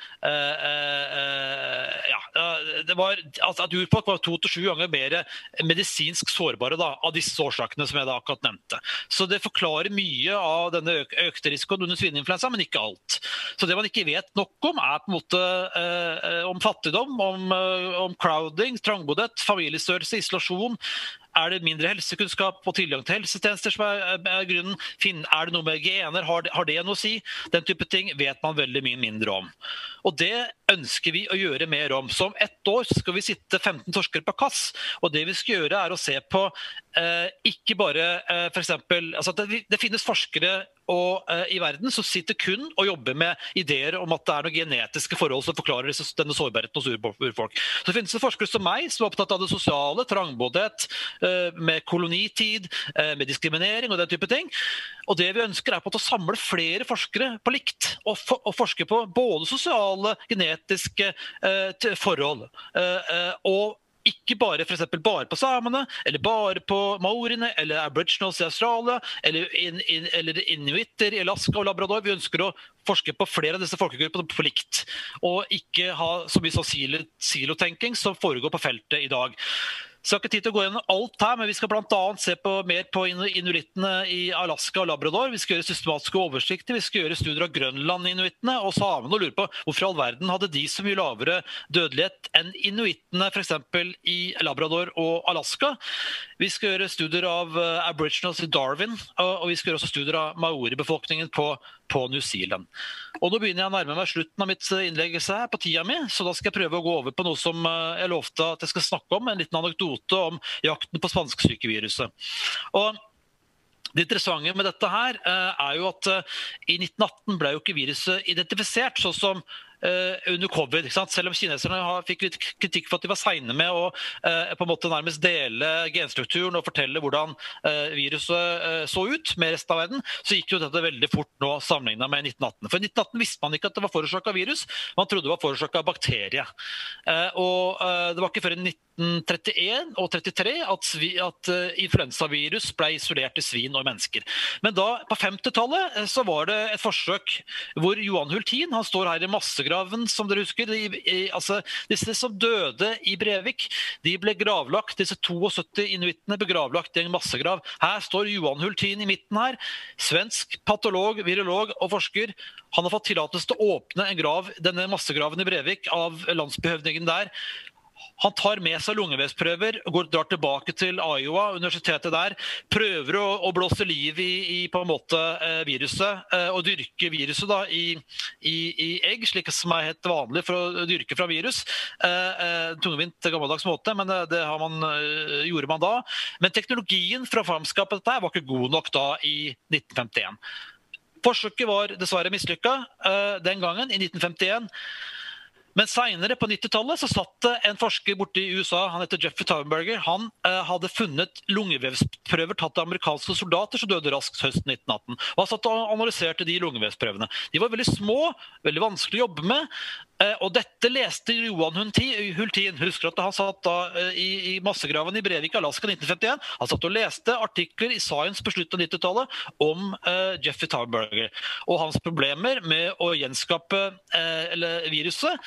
det var at urfolk var 2-7 ganger mer medisinsk sårbare da, av disse årsakene som jeg da akkurat nevnte. Så det forklarer mye av denne økte risikoen under svineinfluensa, men ikke alt. Så det man ikke vet nok om på en måte om fattigdom, om crowding, trangbodhet, familiestørrelse, isolasjon. Det mindre helsekunnskap og tilgang til helsetjenester som grunnen? Det noe med gener? Har det noe å si? Den type ting vet man veldig mye mindre om. Og det ønsker vi å gjøre mer om. Så om 1 år skal vi sitte 15 forskere på kass, og det vi skal gjøre å se på ikke bare for eksempel, altså det finnes forskere i verden som sitter kun og jobber med ideer om at det noen genetiske forhold som forklarer denne sårbarheten hos urfolk. Så finnes det forskere som meg, som opptatt av det sosiale, trangboddhet, med kolonitid, med diskriminering og den type ting. Og det vi ønsker på å samle flere forskere på likt, og forske på både sosiale, genetiske forhold, og ikke bare for eksempel bare på samene, eller bare på maoriene, eller aboriginals i Australia, eller inuitter i Alaska og Labrador. Vi ønsker å forske på flere av disse folkegruppene på likt, og ikke ha så mye sånn silotenking som foregår på feltet i dag. Så jeg har ikke tid til å gå gjennom alt her, men vi skal blant annet se mer på inuittene i Alaska og Labrador. Vi skal gjøre systematiske oversikter, vi skal gjøre studier av Grønland-inuittene og samene, og lure på hvorfor i all verden hadde de så mye lavere dødelighet enn inuittene, for eksempel i Labrador og Alaska. Vi skal gjøre studier av aboriginals i Darwin, og vi skal gjøre også studier av maori-befolkningen på New Zealand. Og nå begynner jeg å nærme meg slutten av mitt innlegg her på tida mi, så da skal jeg prøve å gå over på noe som jeg lovte at jeg skal snakke om, en liten anekdote om jakten på spanskesykeviruset. Og det interessante med dette her jo at i 1918 ble jo ikke viruset identifisert, sånn som under covid, ikke sant? Selv om kineserne fikk litt kritikk for at de var sene med å på en måte nærmest dele genstrukturen og fortelle hvordan viruset så ut med resten av verden, så gikk jo dette veldig fort nå sammenlignet med 1918. For i 1918 visste man ikke at det var forårsaket av virus, man trodde det var forårsaket av bakterie. Og det var ikke før i 1931 og 1933 at influensavirus ble isolert i svin og mennesker. Men da, på 50-tallet, så var det et forsøk hvor Johan Hultin, han står her i massegraven, som dere husker, altså disse som døde i Brevik, de ble gravlagt, disse 72 inuittene ble gravlagt i en massegrav. Her står Johan Hultin i midten her, svensk patolog, virolog og forsker. Han har fått tillatelse til å åpne en grav, denne massegraven i Brevik, av landsbyhøvdingen der. Han tar med seg lungevevsprøver, drar tilbake til Iowa, universitetet der, prøver å blåse liv i på en måte viruset, og dyrke viruset da i egg, slik som helt vanlig for å dyrke fra virus. Tungvint, gammeldags måte, men det gjorde man da. Men teknologien fra framskapet dette var ikke god nok da i 1951. Forsøket var dessverre mislykket den gangen, i 1951. Men senere på 90-tallet så satt en forsker borte i USA, han heter Jeffrey Taubenberger, han hadde funnet lungevevsprøver tatt av amerikanske soldater som døde raskt høsten 1918. Og han satt og analyserte de lungevevsprøvene. De var veldig små, veldig vanskelig å jobbe med, og dette leste Johan Hultin. Husker at han satt da i massegraven i Brevik, Alaska 1951. Han satt og leste artikler i Science på slutten av 90-tallet om Jeffrey Taubenberger og hans problemer med å gjenskape viruset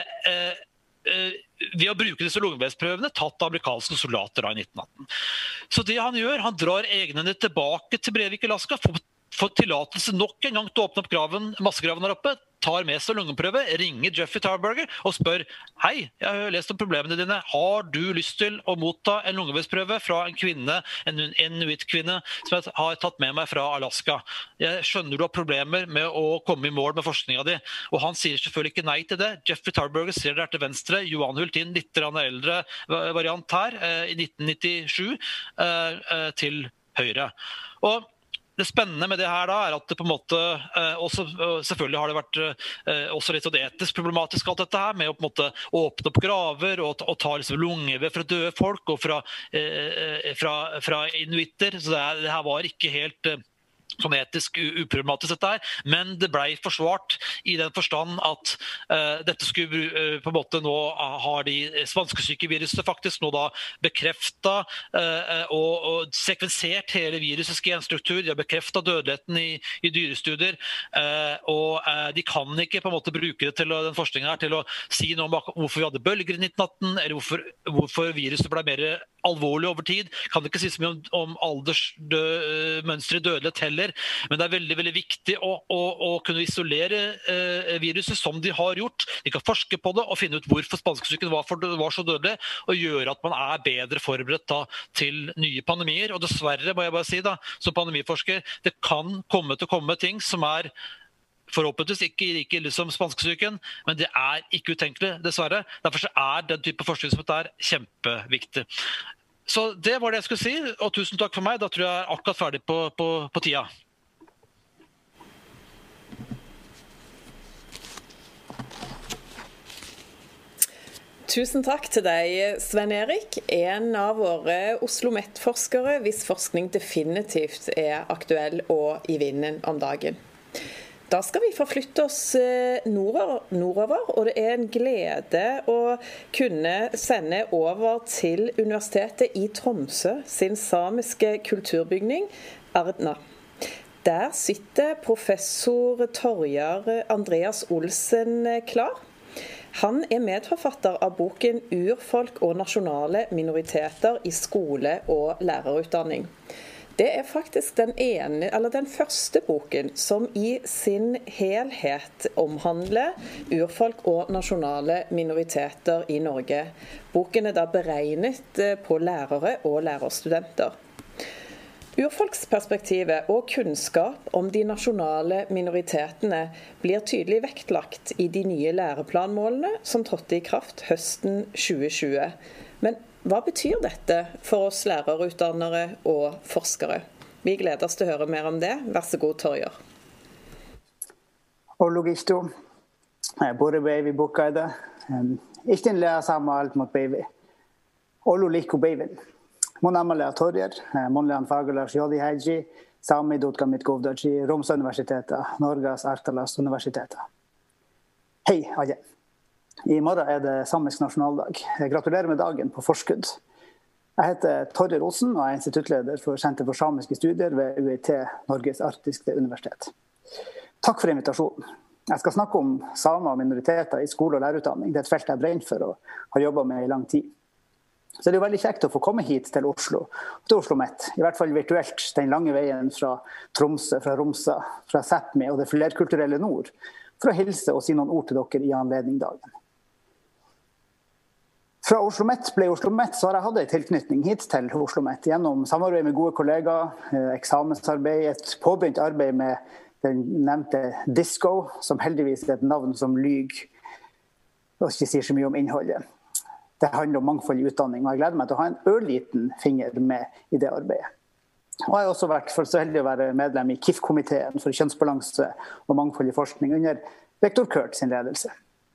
ved å bruke disse lungevevsprøvene tatt av amerikanske soldater i 1918. Så det han gjør, han drar egnene tilbake til Brevik, Alaska, får tillatelse nok en gang til å åpne opp massegraven der oppe, tar med seg lungeprøve, ringer Jeffrey Taubenberger og spør: hei, jeg har lest om problemene dine, har du lyst til å motta en lungevevsprøve fra en kvinne, en inuittkvinne som jeg har tatt med meg fra Alaska? Jeg skjønner du har problemer med å komme i mål med forskningen din. Og han sier selvfølgelig ikke nei til det. Jeffrey Taubenberger ser der til venstre, Johan Hultin, litt eldre variant her, i 1997, til høyre. Og det spennende med det her da, at det på en måte, også, selvfølgelig har det vært også litt etisk problematisk alt dette her, med å på en måte åpne opp graver og ta liksom lungevev fra døde folk og fra inuitter, så det her var ikke helt sånn etisk uproblematisk dette her, men det ble forsvart i den forstand at dette skulle på en måte nå har de spanskesykeviruset faktisk nå da bekreftet og sekvensert hele virusets genstruktur, de har bekreftet dødeligheten i dyrestudier, og de kan ikke på en måte bruke det til den forskningen her til å si noe om hvorfor vi hadde bølger i 1918, eller hvorfor viruset ble mer alvorlig over tid. Kan det ikke si så mye om aldersmønstre i dødelighet heller, men det er veldig, veldig viktig å kunne isolere viruset som de har gjort. De kan forske på det og finne ut hvorfor spanskesyken var så dødelig, og gjøre at man er bedre forberedt da, til nye pandemier. Og dessverre, må jeg bare si da, som pandemiforsker, det kan komme ting som er forhåpentligvis ikke liksom spanskesyken, men det er ikke utenkelig, dessverre. Derfor er den type forskning som dette er kjempeviktig. Så det var det jeg skulle si, og tusen takk for meg. Da tror jeg er akkurat ferdig på tida. Tusen takk til deg, Sven Erik, en av våre Oslo Met-forskere hvis forskning definitivt aktuell og i vinden om dagen. Da skal vi forflytte oss nordover, og det en glede å kunne sende over til Universitetet i Tromsø sin samiske kulturbygning, Erdna. Der sitter professor Torjar Andreas Olsen klar. Han medforfatter av boken Urfolk og nasjonale minoriteter i skole- og lærerutdanning. Det faktisk den første boken som i sin helhet omhandler urfolk og nasjonale minoriteter i Norge. Boken da beregnet på lærere og lærerstudenter. Urfolksperspektivet og kunnskap om de nasjonale minoritetene blir tydelig vektlagt i de nye læreplanmålene som trådte i kraft høsten 2020. Men hva betyr dette for oss lærerutdannere og forskere? Vi gleder oss til å høre mer om det. Vær så god, Torjar. Ologisto, både baby bukkaida. Ikke lærer sammen alt mot baby. Olo liker babyen. Mun amala Torjar, munlan faglas jodi haji, sami dotka mit govdachi, Roms universitetet, Norges Artalas universitetet. Hei, alle. I morgen det samisk nasjonaldag. Jeg gratulerer med dagen på forskudd. Jeg heter Torjar Olsen og instituttleder for Senter for samiske studier ved UiT, Norges arktiske universitet. Takk for invitasjonen. Jeg skal snakke om samer og minoriteter i skole- og lærerutdanning. Det et felt jeg brenner for og har jobbet med i lang tid. Så det veldig kjekt å få komme hit til Oslo, til Oslo Met. I hvert fall virtuelt, den lange veien fra Tromsø, fra Romsa, fra Sápmi og det flerkulturelle nord, for å hilse og si noen ord til dere i anledning dagen. Fra Oslo Met ble Oslo Met, så har jeg hatt en tilknytning hit til Oslo Met gjennom samarbeid med gode kollegaer, eksamensarbeid, et påbegynt arbeid med den nevnte DISCO, som heldigvis et navn som lyger og ikke sier så mye om innholdet. Det handler om mangfold i utdanning, og jeg gleder meg til å ha en ørliten finger med i det arbeidet. Og jeg har også vært så heldig å være medlem i KIF-komiteen for kjønnsbalanse og mangfold i forskning under rektor Kurt sin ledelse.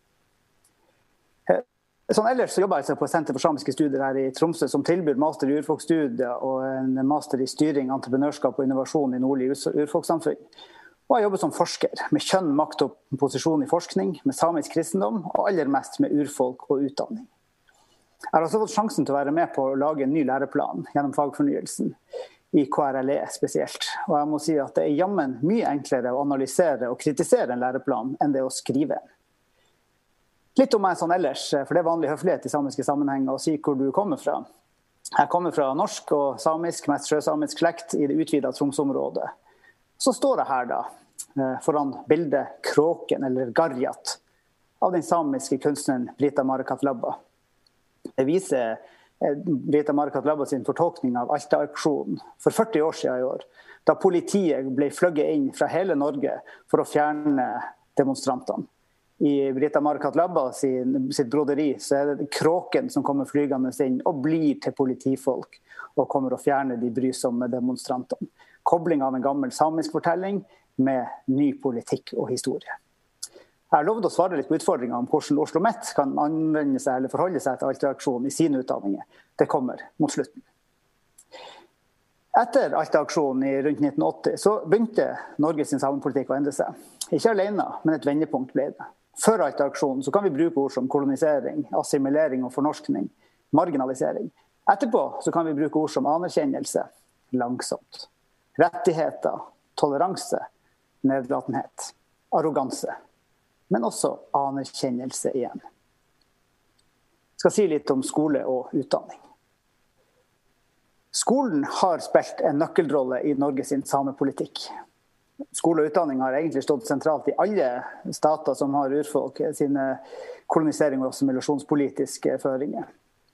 Sånn ellers så jobber jeg på Senter for samiske studier her i Tromsø som tilbyr master i urfolkstudier og en master i styring, entreprenørskap og innovasjon i nordlig urfolkssamfunn. Og jeg jobber som forsker med kjønn, makt og posisjon i forskning, med samisk kristendom og aller mest med urfolk og utdanning. Jeg har også fått sjansen til å være med på å lage en ny læreplan gjennom fagfornyelsen, i KRLE spesielt. Og jeg må si at det jammen mye enklere å analysere og kritisere en læreplan enn det å skrive en. Litt om meg sånn ellers, for det vanlig høflighet i samiske sammenhenger å si hvor du kommer fra. Jeg kommer fra norsk og samisk, mest sjøsamisk slekt i det utvidede Tromsø-området. Så står jeg her da, foran bildet Kråken eller Garjat av den samiske kunstneren Brita Marakatlabba. Det viser Brita Marakatlabba sin fortolkning av Alta-aksjonen for 40 år siden i år, da politiet ble fløgget inn fra hele Norge for å fjerne demonstrantene. I Brita Marakatlabba sitt broderi så det Kråken som kommer flygende inn og blir til politifolk og kommer å fjerne de brysomme demonstrantene. Kobling av en gammel samisk fortelling med ny politikk og historie. Jeg har lovet å svare litt på utfordringer om hvordan Oslo Met kan anvende seg eller forholde seg til Alta-aksjonen i sine utdanninger. Det kommer mot slutten. Etter Alta-aksjonen i rundt 1980 så begynte Norges samepolitikk å endre seg. Ikke alene, men et vendepunkt ble det. Før Alta-aksjonen så kan vi bruke ord som kolonisering, assimilering og fornorskning, marginalisering. Etterpå så kan vi bruke ord som anerkjennelse, langsomt, rettigheter, toleranse, nedlatenhet, arroganse, men også anerkjennelse igjen. Jeg skal si litt om skole og utdanning. Skolen har spilt en nøkkelrolle i Norges samepolitikk. Skole og utdanning har egentlig stått sentralt i alle stater som har urfolk sine kolonisering- og assimilasjonspolitiske føringer.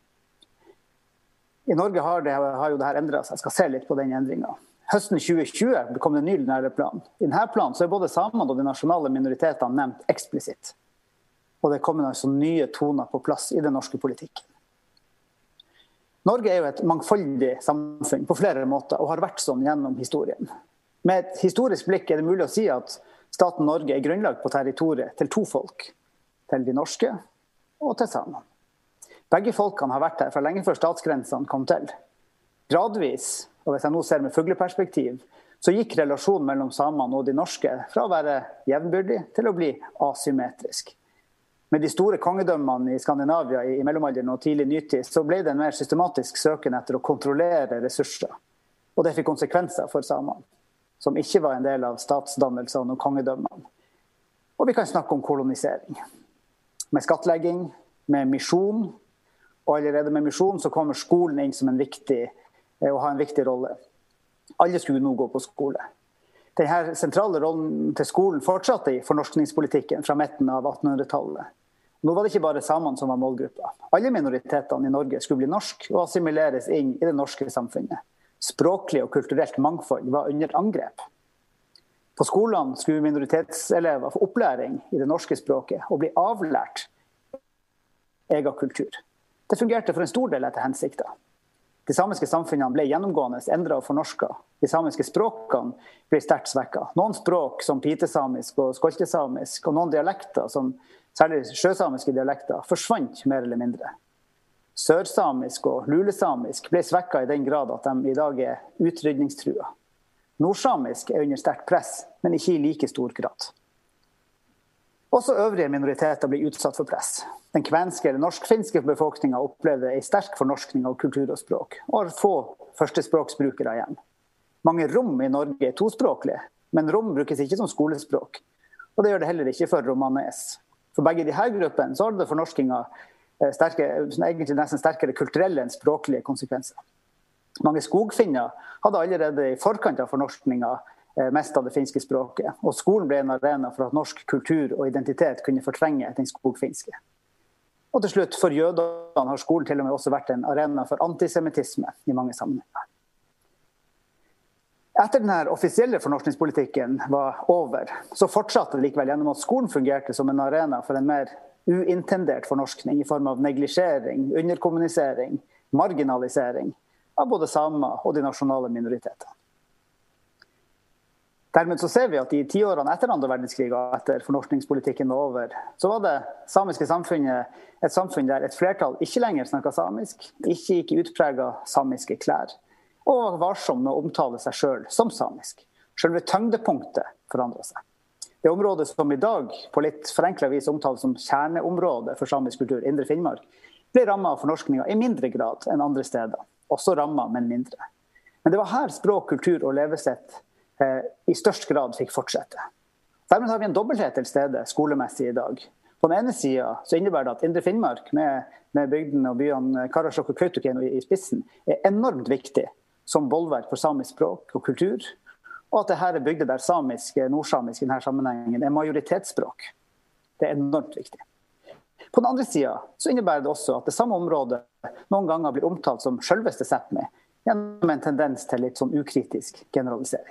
I Norge har jo dette endret seg. Jeg skal se litt på den endringen. Høsten 2020 kom det en ny læreplan. I denne planen så både samene og de nasjonale minoritetene nevnt eksplisitt. Og det kommer altså nye toner på plass i den norske politikken. Norge jo et mangfoldig samfunn på flere måter, og har vært sånn gjennom historien. Med et historisk blikk det mulig å si at staten Norge grunnlagt på territoriet til to folk, til de norske og til samene. Begge folkene har vært her fra lenge før statsgrensene kom til. Gradvis, og hvis jeg nå ser med fugleperspektiv, så gikk relasjonen mellom samene og de norske fra å være jevnbyrdig til å bli asymmetrisk. Med de store kongedømmene i Skandinavia i mellomalderen og tidlig nytid, så ble det en mer systematisk søken etter å kontrollere ressurser. Og det fikk konsekvenser for samene, som ikke var en del av statsdannelsene og kongedømmene. Og vi kan snakke om kolonisering. Med skattlegging, med misjon, og allerede med misjon så kommer skolen inn som å ha en viktig rolle. Alle skulle nå gå på skole. Denne sentrale rollen til skolen fortsatte i fornorskningspolitikken fra midten av 1800-tallet. Nå var det ikke bare samene som var målgruppa. Alle minoritetene i Norge skulle bli norsk og assimileres inn i det norske samfunnet. Språklig og kulturelt mangfold var under angrep. På skolene skulle minoritetselever få opplæring i det norske språket og bli avlært egen kultur. Det fungerte for en stor del etter hensikta. De samiske samfunnene ble gjennomgående endret og fornorsket. De samiske språkene ble sterkt svekket. Noen språk som pitesamisk og skoltesamisk, og noen dialekter, som særlig sjøsamiske dialekter, forsvant mer eller mindre. Sørsamisk og lulesamisk ble svekket i den grad at de i dag er utrydningstrua. Nordsamisk er under sterkt press, men ikke i like stor grad. Også øvrige minoriteter blir utsatt for press. Den kvenske eller norsk-finske befolkningen opplevde en sterk fornorskning av kultur og språk, og har få førstespråksbrukere igjen. Mange rom i Norge er tospråklige, men rom brukes ikke som skolespråk. Og det gjør det heller ikke for romanes. For begge disse gruppene så har det fornorskinga egentlig nesten sterkere kulturelle enn språklige konsekvenser. Mange skogfinner hadde allerede i forkant av fornorskninga mest av det finske språket, og skolen ble en arena for at norsk kultur og identitet kunne fortrenge den skogfinske. Og til slutt, for jødene har skolen til og med også vært en arena for antisemittisme i mange sammenhenger. Etter denne offisielle fornorskningspolitikken var over, så fortsatte det likevel gjennom at skolen fungerte som en arena for en mer uintendert fornorskning i form av neglisjering, underkommunisering, marginalisering av både samer og de nasjonale minoritetene. Dermed så ser vi at i 10 årene etter andre verdenskrig og etter fornorskningspolitikken var over, så var det samiske samfunnet et samfunn der et flertall ikke lenger snakket samisk, ikke gikk i utpreget samiske klær, og var varsom med å omtale seg selv som samisk. Selve tyngdepunktet forandret seg. Det området som i dag på litt forenklet vis omtales som kjerneområdet for samisk kultur, Indre Finnmark, ble rammet av fornorskninga i mindre grad enn andre steder. Også rammet, men mindre. Men det var her språk, kultur og levesett i størst grad fikk fortsette. Dermed har vi en dobbelthet til stede skolemessig i dag. På den ene siden så innebærer det at Indre Finnmark med bygdene og byene Karasjok og Kautokeino i spissen er enormt viktig som bollverk for samisk språk og kultur, og at dette er bygder der samisk, nordsamisk i denne sammenhengen er majoritetsspråk. Det er enormt viktig. På den andre siden så innebærer det også at det samme området noen ganger blir omtalt som selveste Sápmi, gjennom en tendens til litt sånn ukritisk generalisering.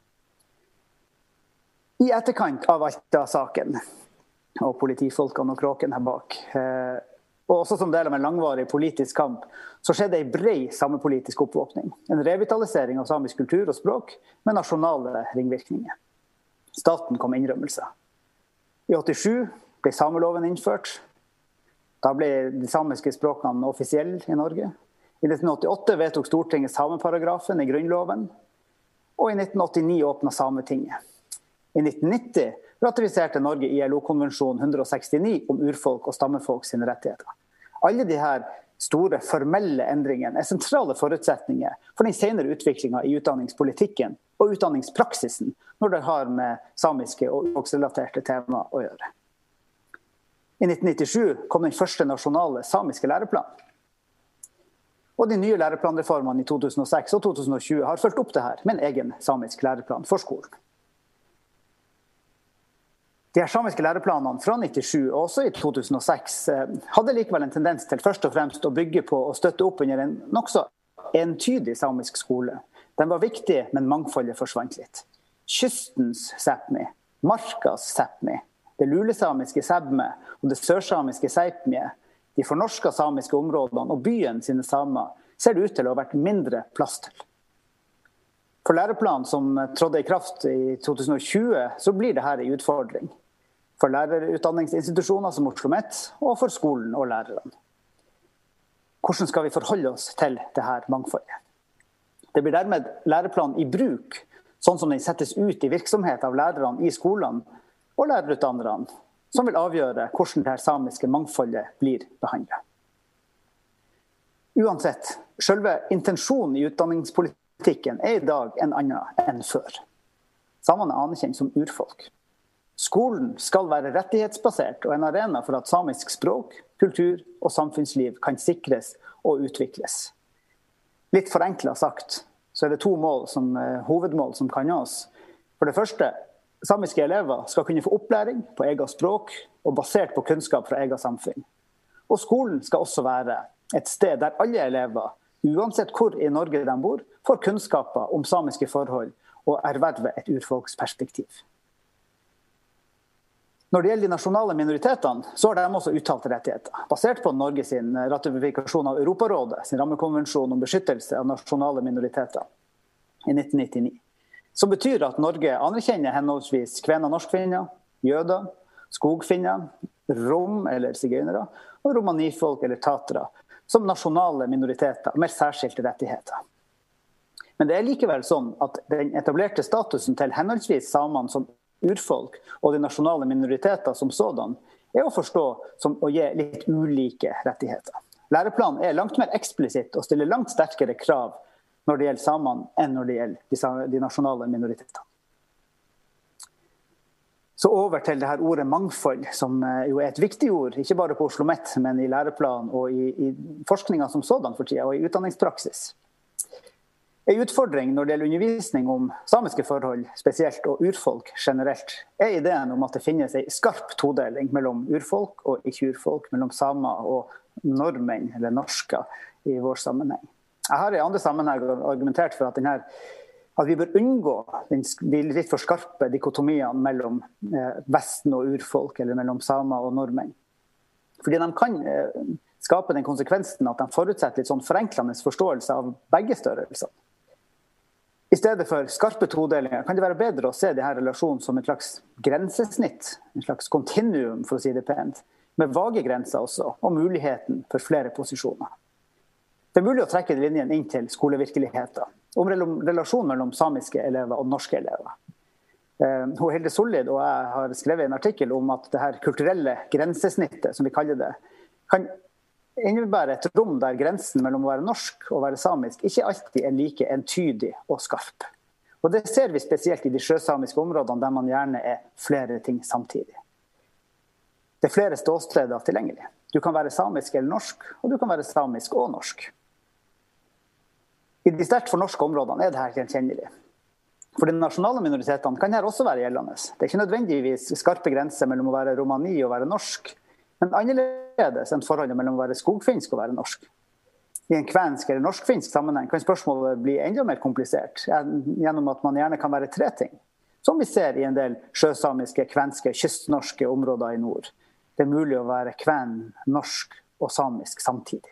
I etterkant av Alta-saken, og politifolkene og kråken her bak, og også som del av en langvarig politisk kamp, så skjedde en bred samepolitisk oppvåkning. En revitalisering av samisk kultur og språk med nasjonale ringvirkninger. Staten kom med innrømmelser. I 87 ble sameloven innført. Da ble de samiske språkene offisielle i Norge. I 1988 vedtok Stortinget sameparagrafen i grunnloven, og i 1989 åpnet Sametinget. I 1990 ratifiserte Norge ILO-konvensjon 169 om urfolk og stammefolk sine rettigheter. Alle disse store formelle endringene er sentrale forutsetninger for den senere utviklingen i utdanningspolitikken og utdanningspraksisen når det har med samiske og urfolksrelaterte tema å gjøre. I 1997 kom den første nasjonale samiske læreplanen. Og de nye læreplanreformene i 2006 og 2020 har fulgt opp det her med en egen samisk læreplan for skolen. De her samiske læreplanene fra 1997 og også i 2006 hadde likevel en tendens til først og fremst å bygge på og støtte opp under en nokså entydig samisk skole. Den var viktig, men mangfoldet forsvant litt. Kystens Sápmi, markas Sápmi, det lulesamiske Sápmi og det sørsamiske Sápmi, de fornorska samiske områdene og byen sine samer, ser det ut til å ha vært mindre plass til. For læreplanen som trådte i kraft i 2020, så blir dette en utfordring. For lærerutdanningsinstitusjoner som Oslo OsloMet, og for skolen og lærerne. Hvordan skal vi forholde oss til dette mangfoldet? Det blir dermed læreplanen i bruk, sånn som den settes ut i virksomhet av lærerne i skolene og lærerutdannerne, som vil avgjøre hvordan det samiske mangfoldet blir behandlet. Uansett, selve intensjonen i utdanningspolitikken i dag en annen enn før. Samene anerkjent som urfolk. Skolen skal være rettighetsbasert og en arena for at samisk språk, kultur og samfunnsliv kan sikres og utvikles. Litt forenklet sagt, så det 2 hovedmål som kan nås. For det første, samiske elever skal kunne få opplæring på eget språk og basert på kunnskap fra eget samfunn. Og skolen skal også være et sted der alle elever, uansett hvor i Norge de bor, får kunnskaper om samiske forhold og erverve et urfolksperspektiv. Når det gjelder de nasjonale minoritetene, så har de også uttalte rettigheter, basert på Norges ratifikasjon av Europarådet, sin rammekonvensjon om beskyttelse av nasjonale minoriteter i 1999. Som betyr at Norge anerkjenner henholdsvis kvener norskfinner, jøder, skogfinner, rom eller sigøynere, og romanifolk eller tatere, som nasjonale minoriteter med særskilte rettigheter. Men det er likevel sånn at den etablerte statusen til henholdsvis samene som urfolk og de nasjonale minoriteter som sådan, er å forstå som å gi litt ulike rettigheter. Læreplanen er langt mer eksplisitt og stiller langt sterkere krav når det gjelder samene enn når det gjelder de nasjonale minoritetene. Så over til det her ordet mangfold, som jo er et viktig ord, ikke bare på OsloMet, men i læreplanen og i forskningen som sådan for tiden, og i utdanningspraksis. En utfordring når det gjelder undervisning om samiske forhold, spesielt og urfolk generelt, er ideen om at det finnes en skarp todeling mellom urfolk og ikke-urfolk, mellom samer og nordmenn eller norsker i vår sammenheng. Jeg har i andre sammenhenger argumentert for at vi bør unngå de litt for skarpe dikotomiene mellom Vesten og urfolk, eller mellom samer og nordmenn. Fordi de kan skape den konsekvensen at de forutsetter litt sånn forenklende forståelse av begge størrelser. I stedet for skarpe todelinger kan det være bedre å se denne relasjonen som et slags grensesnitt, en slags kontinuum, for å si det pent, med vage grenser også, og muligheten for flere posisjoner. Det er mulig å trekke linjen inn til skolevirkeligheten, om relasjonen mellom samiske elever og norske elever. Hilde Sollid og jeg har skrevet en artikkel om at det her kulturelle grensesnittet, som vi kaller det, kan innebærer et rom der grensen mellom å være norsk og være samisk ikke alltid er like entydig og skarp. Og det ser vi spesielt i de sjøsamiske områdene der man gjerne er flere ting samtidig. Det er flere ståsteder tilgjengelig. Du kan være samisk eller norsk, og du kan være samisk og norsk. I de sterkt fornorske områdene er dette gjenkjennelig. For de nasjonale minoritetene kan dette også være gjeldende. Det er ikke nødvendigvis skarpe grenser mellom å være romani og være norsk, men annerledes enn forholdet mellom å være skogfinsk og være norsk. I en kvensk eller norskfinsk sammenheng kan spørsmålet bli enda mer komplisert, gjennom at man gjerne kan være 3 ting, som vi ser i en del sjøsamiske, kvenske, kystnorske områder i nord. Det er mulig å være kven, norsk og samisk samtidig.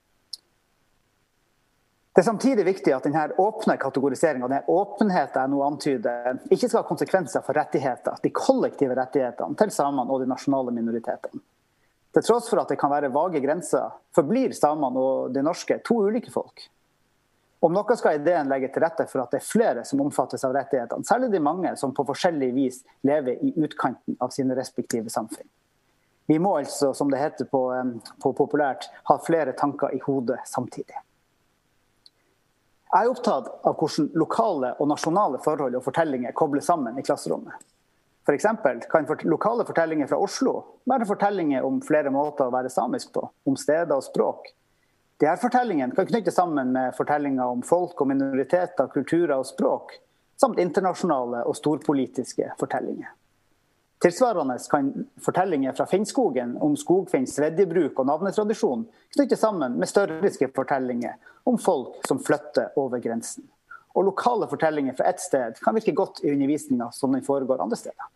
Det er samtidig viktig at denne åpne kategoriseringen, denne åpenheten jeg nå antyder, ikke skal ha konsekvenser for rettigheter, de kollektive rettighetene til samene og de nasjonale minoritetene. Til tross for at det kan være vage grenser, forblir samene og de norske 2 ulike folk. Om noe skal ideen legge til rette for at det er flere som omfattes av rettighetene, særlig de mange som på forskjellig vis lever i utkanten av sine respektive samfunn. Vi må altså, som det heter på populært, ha flere tanker i hodet samtidig. Jeg er opptatt av hvordan lokale og nasjonale forhold og fortellinger kobler sammen i klasserommet. For eksempel kan lokale fortellinger fra Oslo være fortellinger om flere måter å være samisk på, om steder og språk. Disse fortellingene kan knytte sammen med fortellinger om folk og minoriteter, kulturer og språk, samt internasjonale og storpolitiske fortellinger. Tilsvarende kan fortellinger fra Finnskogen om skogfinns redjebruk og navnetradisjon knytte sammen med størriske fortellinger om folk som flytter over grensen. Og lokale fortellinger fra et sted kan virke godt i undervisningen som den foregår andre steder.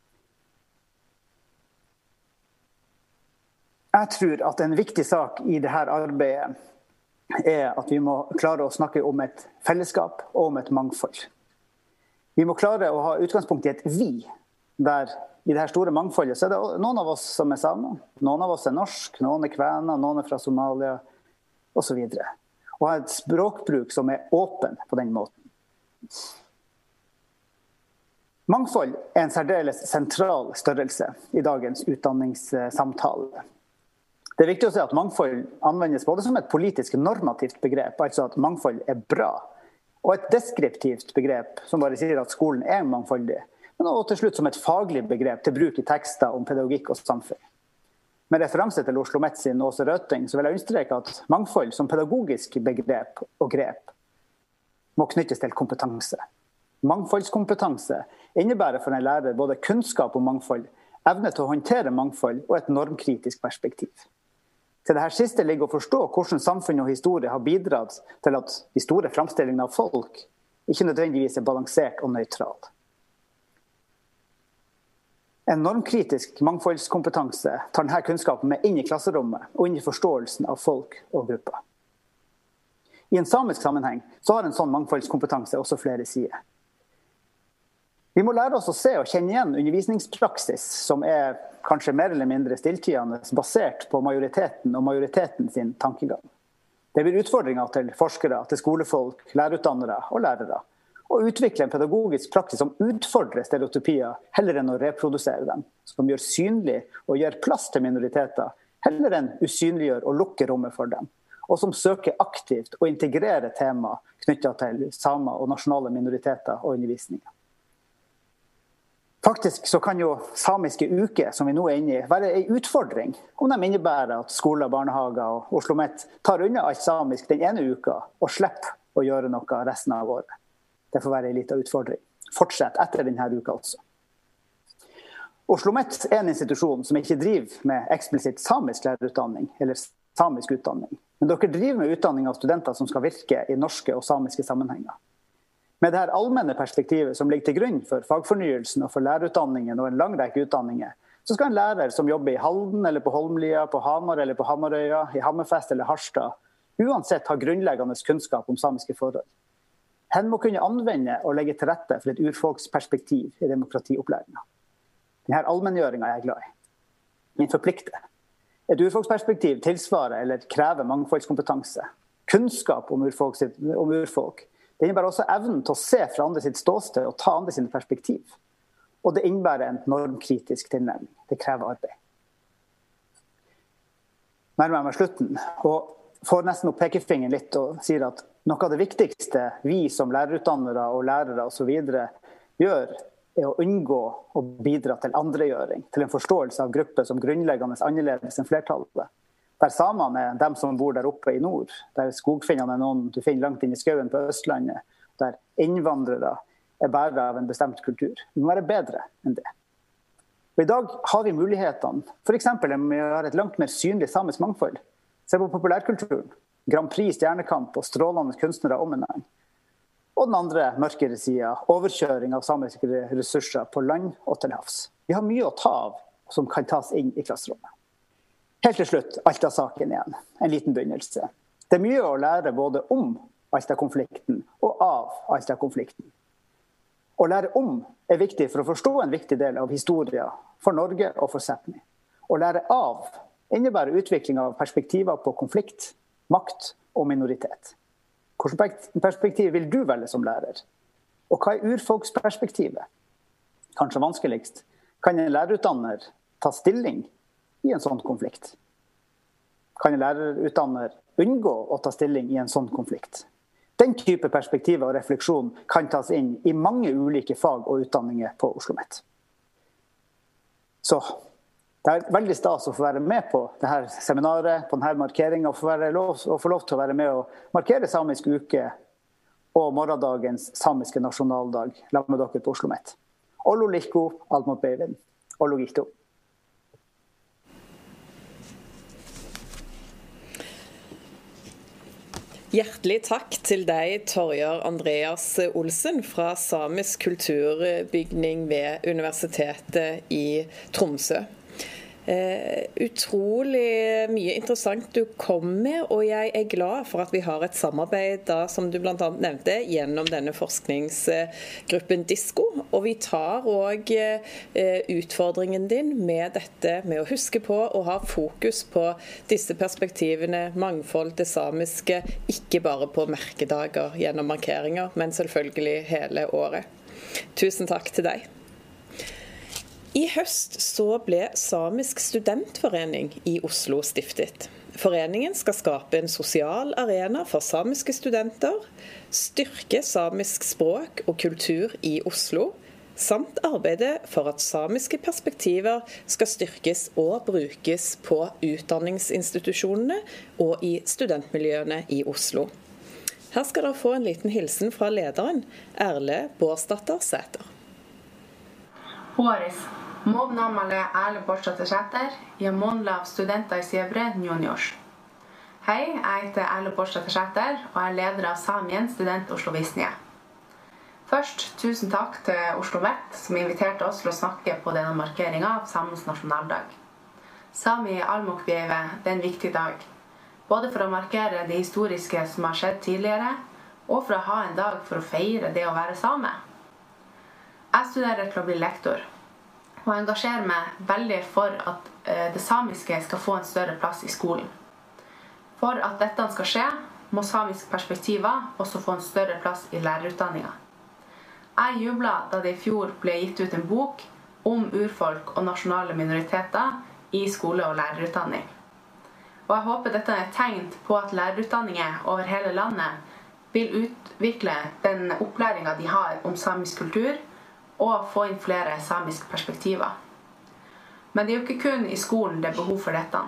Jeg tror at en viktig sak i dette arbeidet er at vi må klare å snakke om et fellesskap og om et mangfold. Vi må klare å ha utgangspunkt i et vi, der i dette store mangfoldet så er det noen av oss som er samer, noen av oss er norsk, noen er kvener, noen er fra Somalia, og så videre. Og ha et språkbruk som åpen på den måten. Mangfold en særdeles sentral størrelse i dagens utdanningssamtale. Det viktig å si at mangfold anvendes både som et politisk normativt begrep, altså at mangfold bra, og et deskriptivt begrep som bare sier at skolen mangfoldig, men også til slutt som et faglig begrep til bruk i tekster om pedagogikk og samfunn. Med referanse til Oslo Met sin Åse Røting, så vil jeg understreke at mangfold som pedagogisk begrep og grep må knyttes til kompetanse. Mangfoldskompetanse innebærer for en lærer både kunnskap om mangfold, evne til å håndtere mangfold og et normkritisk perspektiv. Til dette siste ligger å forstå hvordan samfunn og historie har bidratt til at de store fremstillingene av folk ikke nødvendigvis balansert og nøytral. En normkritisk mangfoldskompetanse tar denne kunnskapen med inn i klasserommet og inn i forståelsen av folk og grupper. I en samisk sammenheng så har en sånn mangfoldskompetanse også flere sider. Vi må lære oss å se og kjenne igjen undervisningspraksis som kanskje mer eller mindre stilltiende basert på majoriteten og majoriteten sin tankegang. Det blir utfordringer til forskere, til skolefolk, lærerutdannere og lærere. Å utvikle en pedagogisk praksis som utfordrer stereotypier heller enn å reprodusere dem. Som gjør synlig og gjør plass til minoriteter heller enn usynliggjør og lukker rommet for dem. Og som søker aktivt å integrere tema knyttet til samer og nasjonale minoriteter og undervisninger. Faktisk så kan jo samiske uker, som vi nå inne i, være en utfordring om de innebærer at skoler, barnehager og Oslo Met tar unna alt samisk den ene uka og slipper å gjøre noe resten av året. Det får være en liten utfordring. Fortsett etter denne uka også. Oslo Met en institusjon som ikke driver med eksplisitt samisk lærerutdanning eller samisk utdanning. Men dere driver med utdanning av studenter som skal virke i norske og samiske sammenhenger. Med dette allmenne perspektivet som ligger til grunn for fagfornyelsen og for lærerutdanningen og en lang rekke utdanninger, så skal en lærer som jobber i Halden eller på Holmlia, på Hamar eller på Hamarøya, i Hammerfest eller Harstad, uansett ha grunnleggende kunnskap om samiske forhold. Hen må kunne anvende og legge til rette for et urfolksperspektiv i demokratiopplæringen. Denne allmenngjøringen jeg glad i. Den forplikter. Et urfolksperspektiv tilsvarer eller krever mangfoldskompetanse. Kunnskap om urfolk. Det innebærer også evnen til å se fra andre sitt ståsted og ta andre sine perspektiv. Og det innebærer en normkritisk tilnærming. Det krever arbeid. Nærmer meg slutten, og får nesten opp pekefingeren litt og sier at noe av det viktigste vi som lærerutdannere og lærere og så videre gjør, å unngå å bidra til andregjøring, til en forståelse av grupper som grunnleggende annerledes enn flertallet. Der samene dem som bor der oppe i nord, der skogfinnene noen du finner langt inn i skauen på Østlandet, der innvandrere bærere av en bestemt kultur. Vi må være bedre enn det. Og i dag har vi mulighetene, for eksempel med å ha et langt mer synlig samisk mangfold. Se på populærkulturen, Grand Prix, stjernekamp og strålende kunstnere om en annen. Og den andre mørkere siden, overkjøring av samiske ressurser på land og til havs. Vi har mye å ta av som kan tas inn i klasserommet. Helt til slutt, Alta-saken igjen. En liten begynnelse. Det mye å lære både om Alta-konflikten og av Alta-konflikten. Å lære om viktig for å forstå en viktig del av historien for Norge og for Sápmi. Å lære av innebærer utvikling av perspektiver på konflikt, makt og minoritet. Hvilket perspektiv vil du velge som lærer? Og hva urfolksperspektivet? Kanskje vanskeligst. Kan en lærerutdanner ta stilling i en sånn konflikt? Kan en lærerutdanner unngå å ta stilling i en sånn konflikt? Den type perspektiver og refleksjon kan tas inn i mange ulike fag og utdanninger på Oslo Met. Så det veldig stas å få være med på dette seminaret, på denne markeringen, og få lov til å være med og markere samisk uke og morgendagens samiske nasjonaldag sammen med dere på Oslo Met. Ollo Likko, Almot Beivin. Ollo Gikto. Hjertelig takk til deg, Torjar Andreas Olsen fra Samisk kulturbygning ved Universitetet i Tromsø. Utrolig mye interessant du kom med, og jeg er glad for at vi har et samarbeid da, som du blant annet nevnte, gjennom denne forskningsgruppen DISCO. Og vi tar også utfordringen din med dette med å huske på og ha fokus på disse perspektivene, mangfold, det samiske, ikke bare på merkedager gjennom markeringer, men selvfølgelig hele året. Tusen takk til deg. I høst så ble Samisk studentforening i Oslo stiftet. Foreningen skal skape en sosial arena for samiske studenter, styrke samisk språk og kultur i Oslo, samt arbeide for at samiske perspektiver skal styrkes og brukes på utdanningsinstitusjonene og i studentmiljøene i Oslo. Her skal dere få en liten hilsen fra lederen, Erle Bårdsdatter Sæter. Huoris, mov namale Erle Bårdsdatter Sæter, jeg månlav studenter i Siebre, Njønjors. Hei, jeg heter Erle Bårdsdatter Sæter, og er leder av Samien student Oslo Visnie. Først, tusen takk til Oslo Met, som inviterte oss til å snakke på denne markeringen av Samens nasjonaldag. Sami Almokvieve, det er en viktig dag. Både for å markere det historiske som har skjedd tidligere, og for å ha en dag for å feire det å være same. Jeg studerer til å bli lektor, og engasjerer meg veldig for at det samiske skal få en større plass i skolen. For at dette skal skje, må samiske perspektiver også få en større plass i lærerutdanningen. Jeg jublet da det i fjor ble gitt ut en bok om urfolk og nasjonale minoriteter i skole- og lærerutdanning. Og jeg håper dette er et tegn på at lærerutdanninger over hele landet vil utvikle den opplæringen de har om samisk kultur, og få inn flere samiske perspektiver. Men det er jo ikke kun i skolen det er behov for dette.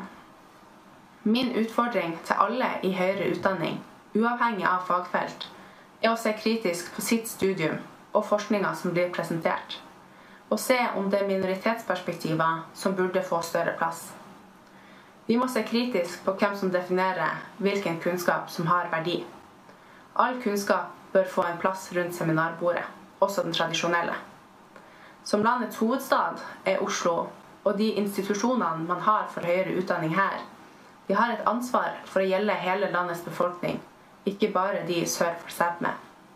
Min utfordring til alle i høyere utdanning, uavhengig av fagfelt, er å se kritisk på sitt studium og forskningen som blir presentert, og se om det er minoritetsperspektiver som burde få større plass. Vi må se kritisk på hvem som definerer hvilken kunnskap som har verdi. All kunnskap bør få en plass rundt seminarbordet, også den tradisjonelle. Som landets hovedstad er Oslo, og de institusjonene man har for høyere utdanning her, de har et ansvar for å gjelde hele landets befolkning, ikke bare de sør for Sæbme.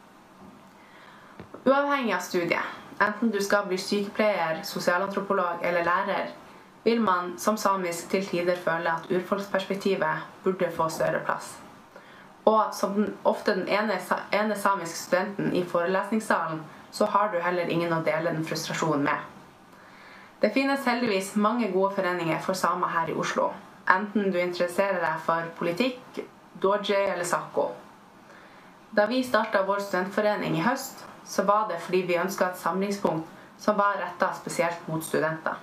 Uavhengig av studiet, enten du skal bli sykepleier, sosialantropolog eller lærer, vil man som samisk til tider føle at urfolksperspektivet burde få større plass. Og som ofte den ene samiske studenten i forelesningssalen, så har du heller ingen å dele den frustrasjonen med. Det finnes heldigvis mange gode foreninger for samer her i Oslo, enten du interesserer deg for politikk, doje eller sako. Da vi startet vår studentforening i høst, så var det fordi vi ønsket et samlingspunkt som var rettet spesielt mot studenter.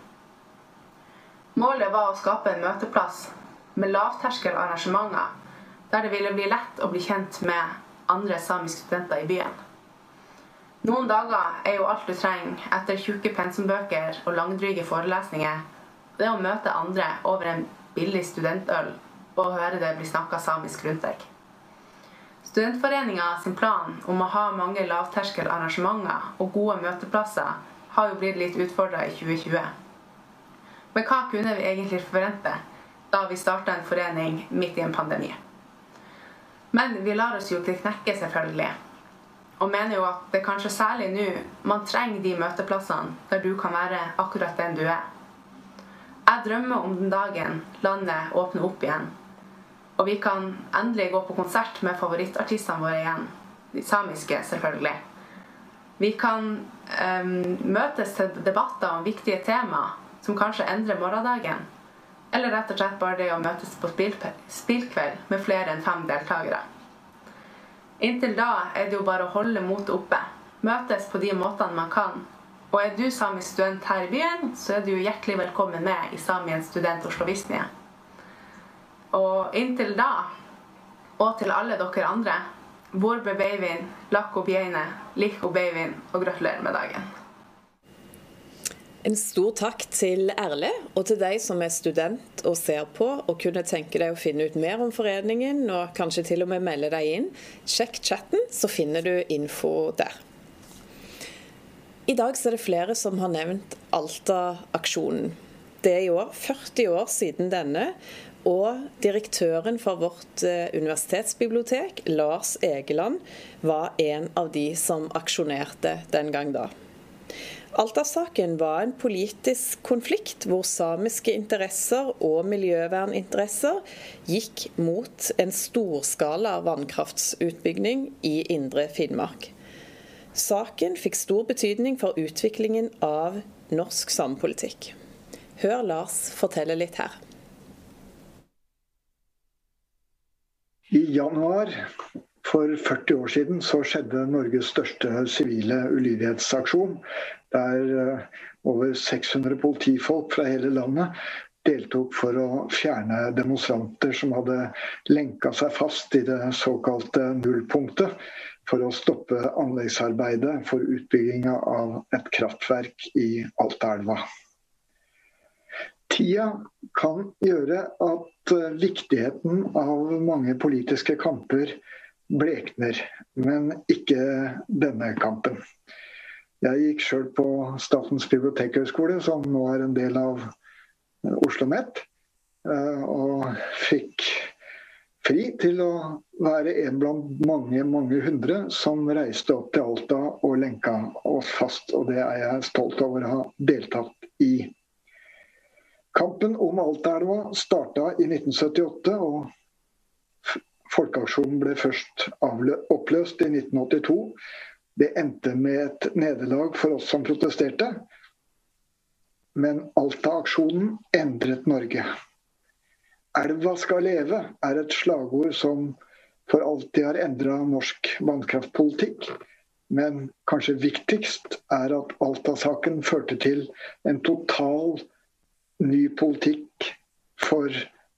Målet var å skape en møteplass med lavterskel arrangementer, der det ville bli lett å bli kjent med andre samiske studenter i byen. Noen dager er jo alt du trenger etter tjukke pensumbøker og langdryge forelesninger, det å møte andre over en billig studentøl og høre det bli snakket samisk rundt deg. Studentforeningen sin plan om å ha mange lavterskel arrangementer og gode møteplasser har jo blitt litt utfordret i 2020. Men hva kunne vi egentlig forvente da vi startet en forening midt i en pandemi? Men vi lar oss jo ikke knekke selvfølgelig, og mener jo at det kanskje særlig nå man trenger de møteplassene der du kan være akkurat den du er. Jeg drømmer om den dagen landet åpner opp igjen, og vi kan endelig gå på konsert med favorittartistene våre igjen, de samiske selvfølgelig. Vi kan møtes til debatter om viktige temaer som kanskje endrer morgendagen, eller rett og slett bare det å møtes på spillkveld med flere enn 5 deltakere. Inntil da er det jo bare å holde motet oppe, møtes på de måtene man kan. Og er du samisk student her i byen, så er du hjertelig velkommen med i Samien student Oslo Visnie. Og inntil da, og til alle dere andre, hvor ble beivin, lakk og bjeine, lik og beivin, og gratulerer med dagen. En stor takk til Erle, og til deg som er student og ser på, og kunne tenke deg å finne ut mer om foreningen, og kanskje til og med melde deg inn. Sjekk chatten, så finner du info der. I dag så er det flere som har nevnt Alta-aksjonen. Det er i år 40 år siden denne, og direktøren for vårt universitetsbibliotek, Lars Egeland, var en av de som aksjonerte den gang da. Alta-saken var en politisk konflikt hvor samiske interesser og miljøverninteresser gikk mot en storskala vannkraftsutbygging i Indre Finnmark. Saken fikk stor betydning for utviklingen av norsk samepolitikk. Hør Lars fortelle litt her. I januar for 40 år siden så skjedde Norges største sivile ulydighetsaksjon, der over 600 politifolk fra hele landet deltok for å fjerne demonstranter som hadde lenket seg fast i det såkalte nullpunktet for å stoppe anleggsarbeidet for utbyggingen av et kraftverk i Altaelva. Tida kan gjøre at viktigheten av mange politiske kamper blekner, men ikke denne kampen. Jeg gikk selv på Statens bibliotekhøgskole, som nå er en del av OsloMet, og fikk fri til å være en blant mange, mange hundre som reiste opp til Alta og lenket oss fast, og det er jeg stolt over å ha deltatt i. Kampen om Altaelva startet i 1978, og folkeaksjonen ble først oppløst i 1982. Det endte med et nederlag for oss som protesterte, men Alta-aksjonen endret Norge. Elva skal leve er et slagord som for alltid har endret norsk vannkraftpolitikk, men kanskje viktigst er at Alta-saken førte til en total ny politikk for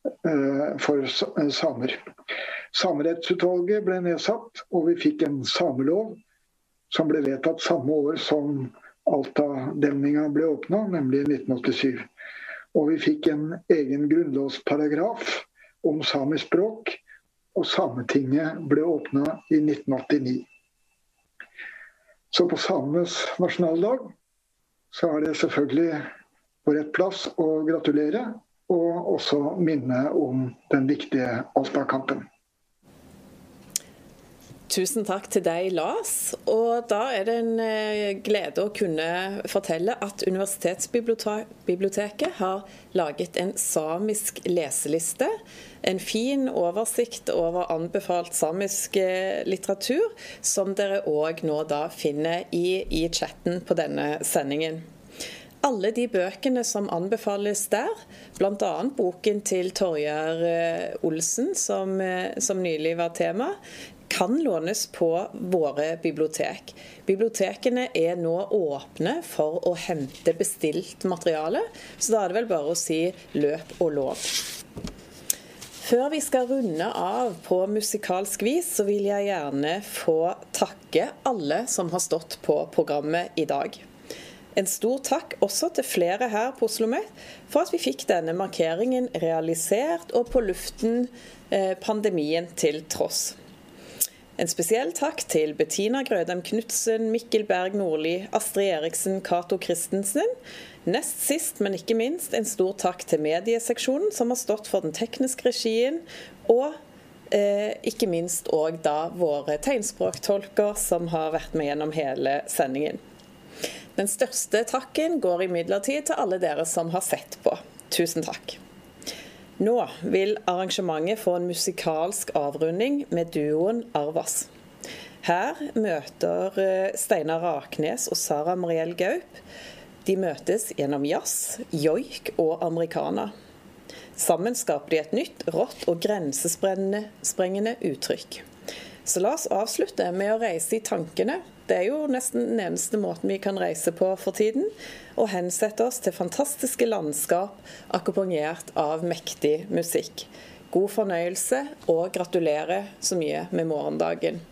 samer. Samerettsutvalget ble nedsatt, og vi fikk en samelov som ble vedtatt samme år som Alta-demningen ble åpnet, nemlig 1987. Og vi fikk en egen grunnlovsparagraf om samisk språk, og Sametinget ble åpnet i 1989. Så på samenes nasjonaldag så er det selvfølgelig på rett plass å gratulere, og også minne om den viktige Alta-kampen. Tusen takk til deg, Lars. Og da er det en glede å kunne fortelle at Universitetsbiblioteket har laget en samisk leseliste. En fin oversikt over anbefalt samisk litteratur, som dere også nå da finner i chatten på denne sendingen. Alle de bøkene som anbefales der, blant annet boken til Torjar Olsen, som nylig var tema, kan lånes på våre bibliotek. Bibliotekene er nå åpne for å hente bestilt materiale, så da er det vel bare å si løp og lov. Før vi skal runde av på musikalsk vis, så vil jeg gjerne få takke alle som har stått på programmet i dag. En stor takk også til flere her på OsloMet for at vi fikk denne markeringen realisert og på luften pandemien til tross. En spesiell takk til Bettina Grødem Knudsen, Mikkel Berg Nordli, Astrid Eriksen, Kato Christensen. Nest sist, men ikke minst, en stor takk til medieseksjonen som har stått for den tekniske regien, og ikke minst også da våre tegnspråktolker som har vært med gjennom hele sendingen. Den største takken går imidlertid til alle dere som har sett på. Tusen takk. Nå vil arrangementet få en musikalsk avrunding med duoen Arvas. Her møter Steinar Raknes og Sara Mariell Gaup. De møtes gjennom jazz, joik og americana. Sammen skaper de et nytt, rått og grensesprengende uttrykk. Så la oss avslutte med å reise i tankene. Det er jo nesten den eneste måten vi kan reise på for tiden, og hensette oss til fantastiske landskap akkompagnert av mektig musikk. God fornøyelse, og gratulerer så mye med morgendagen.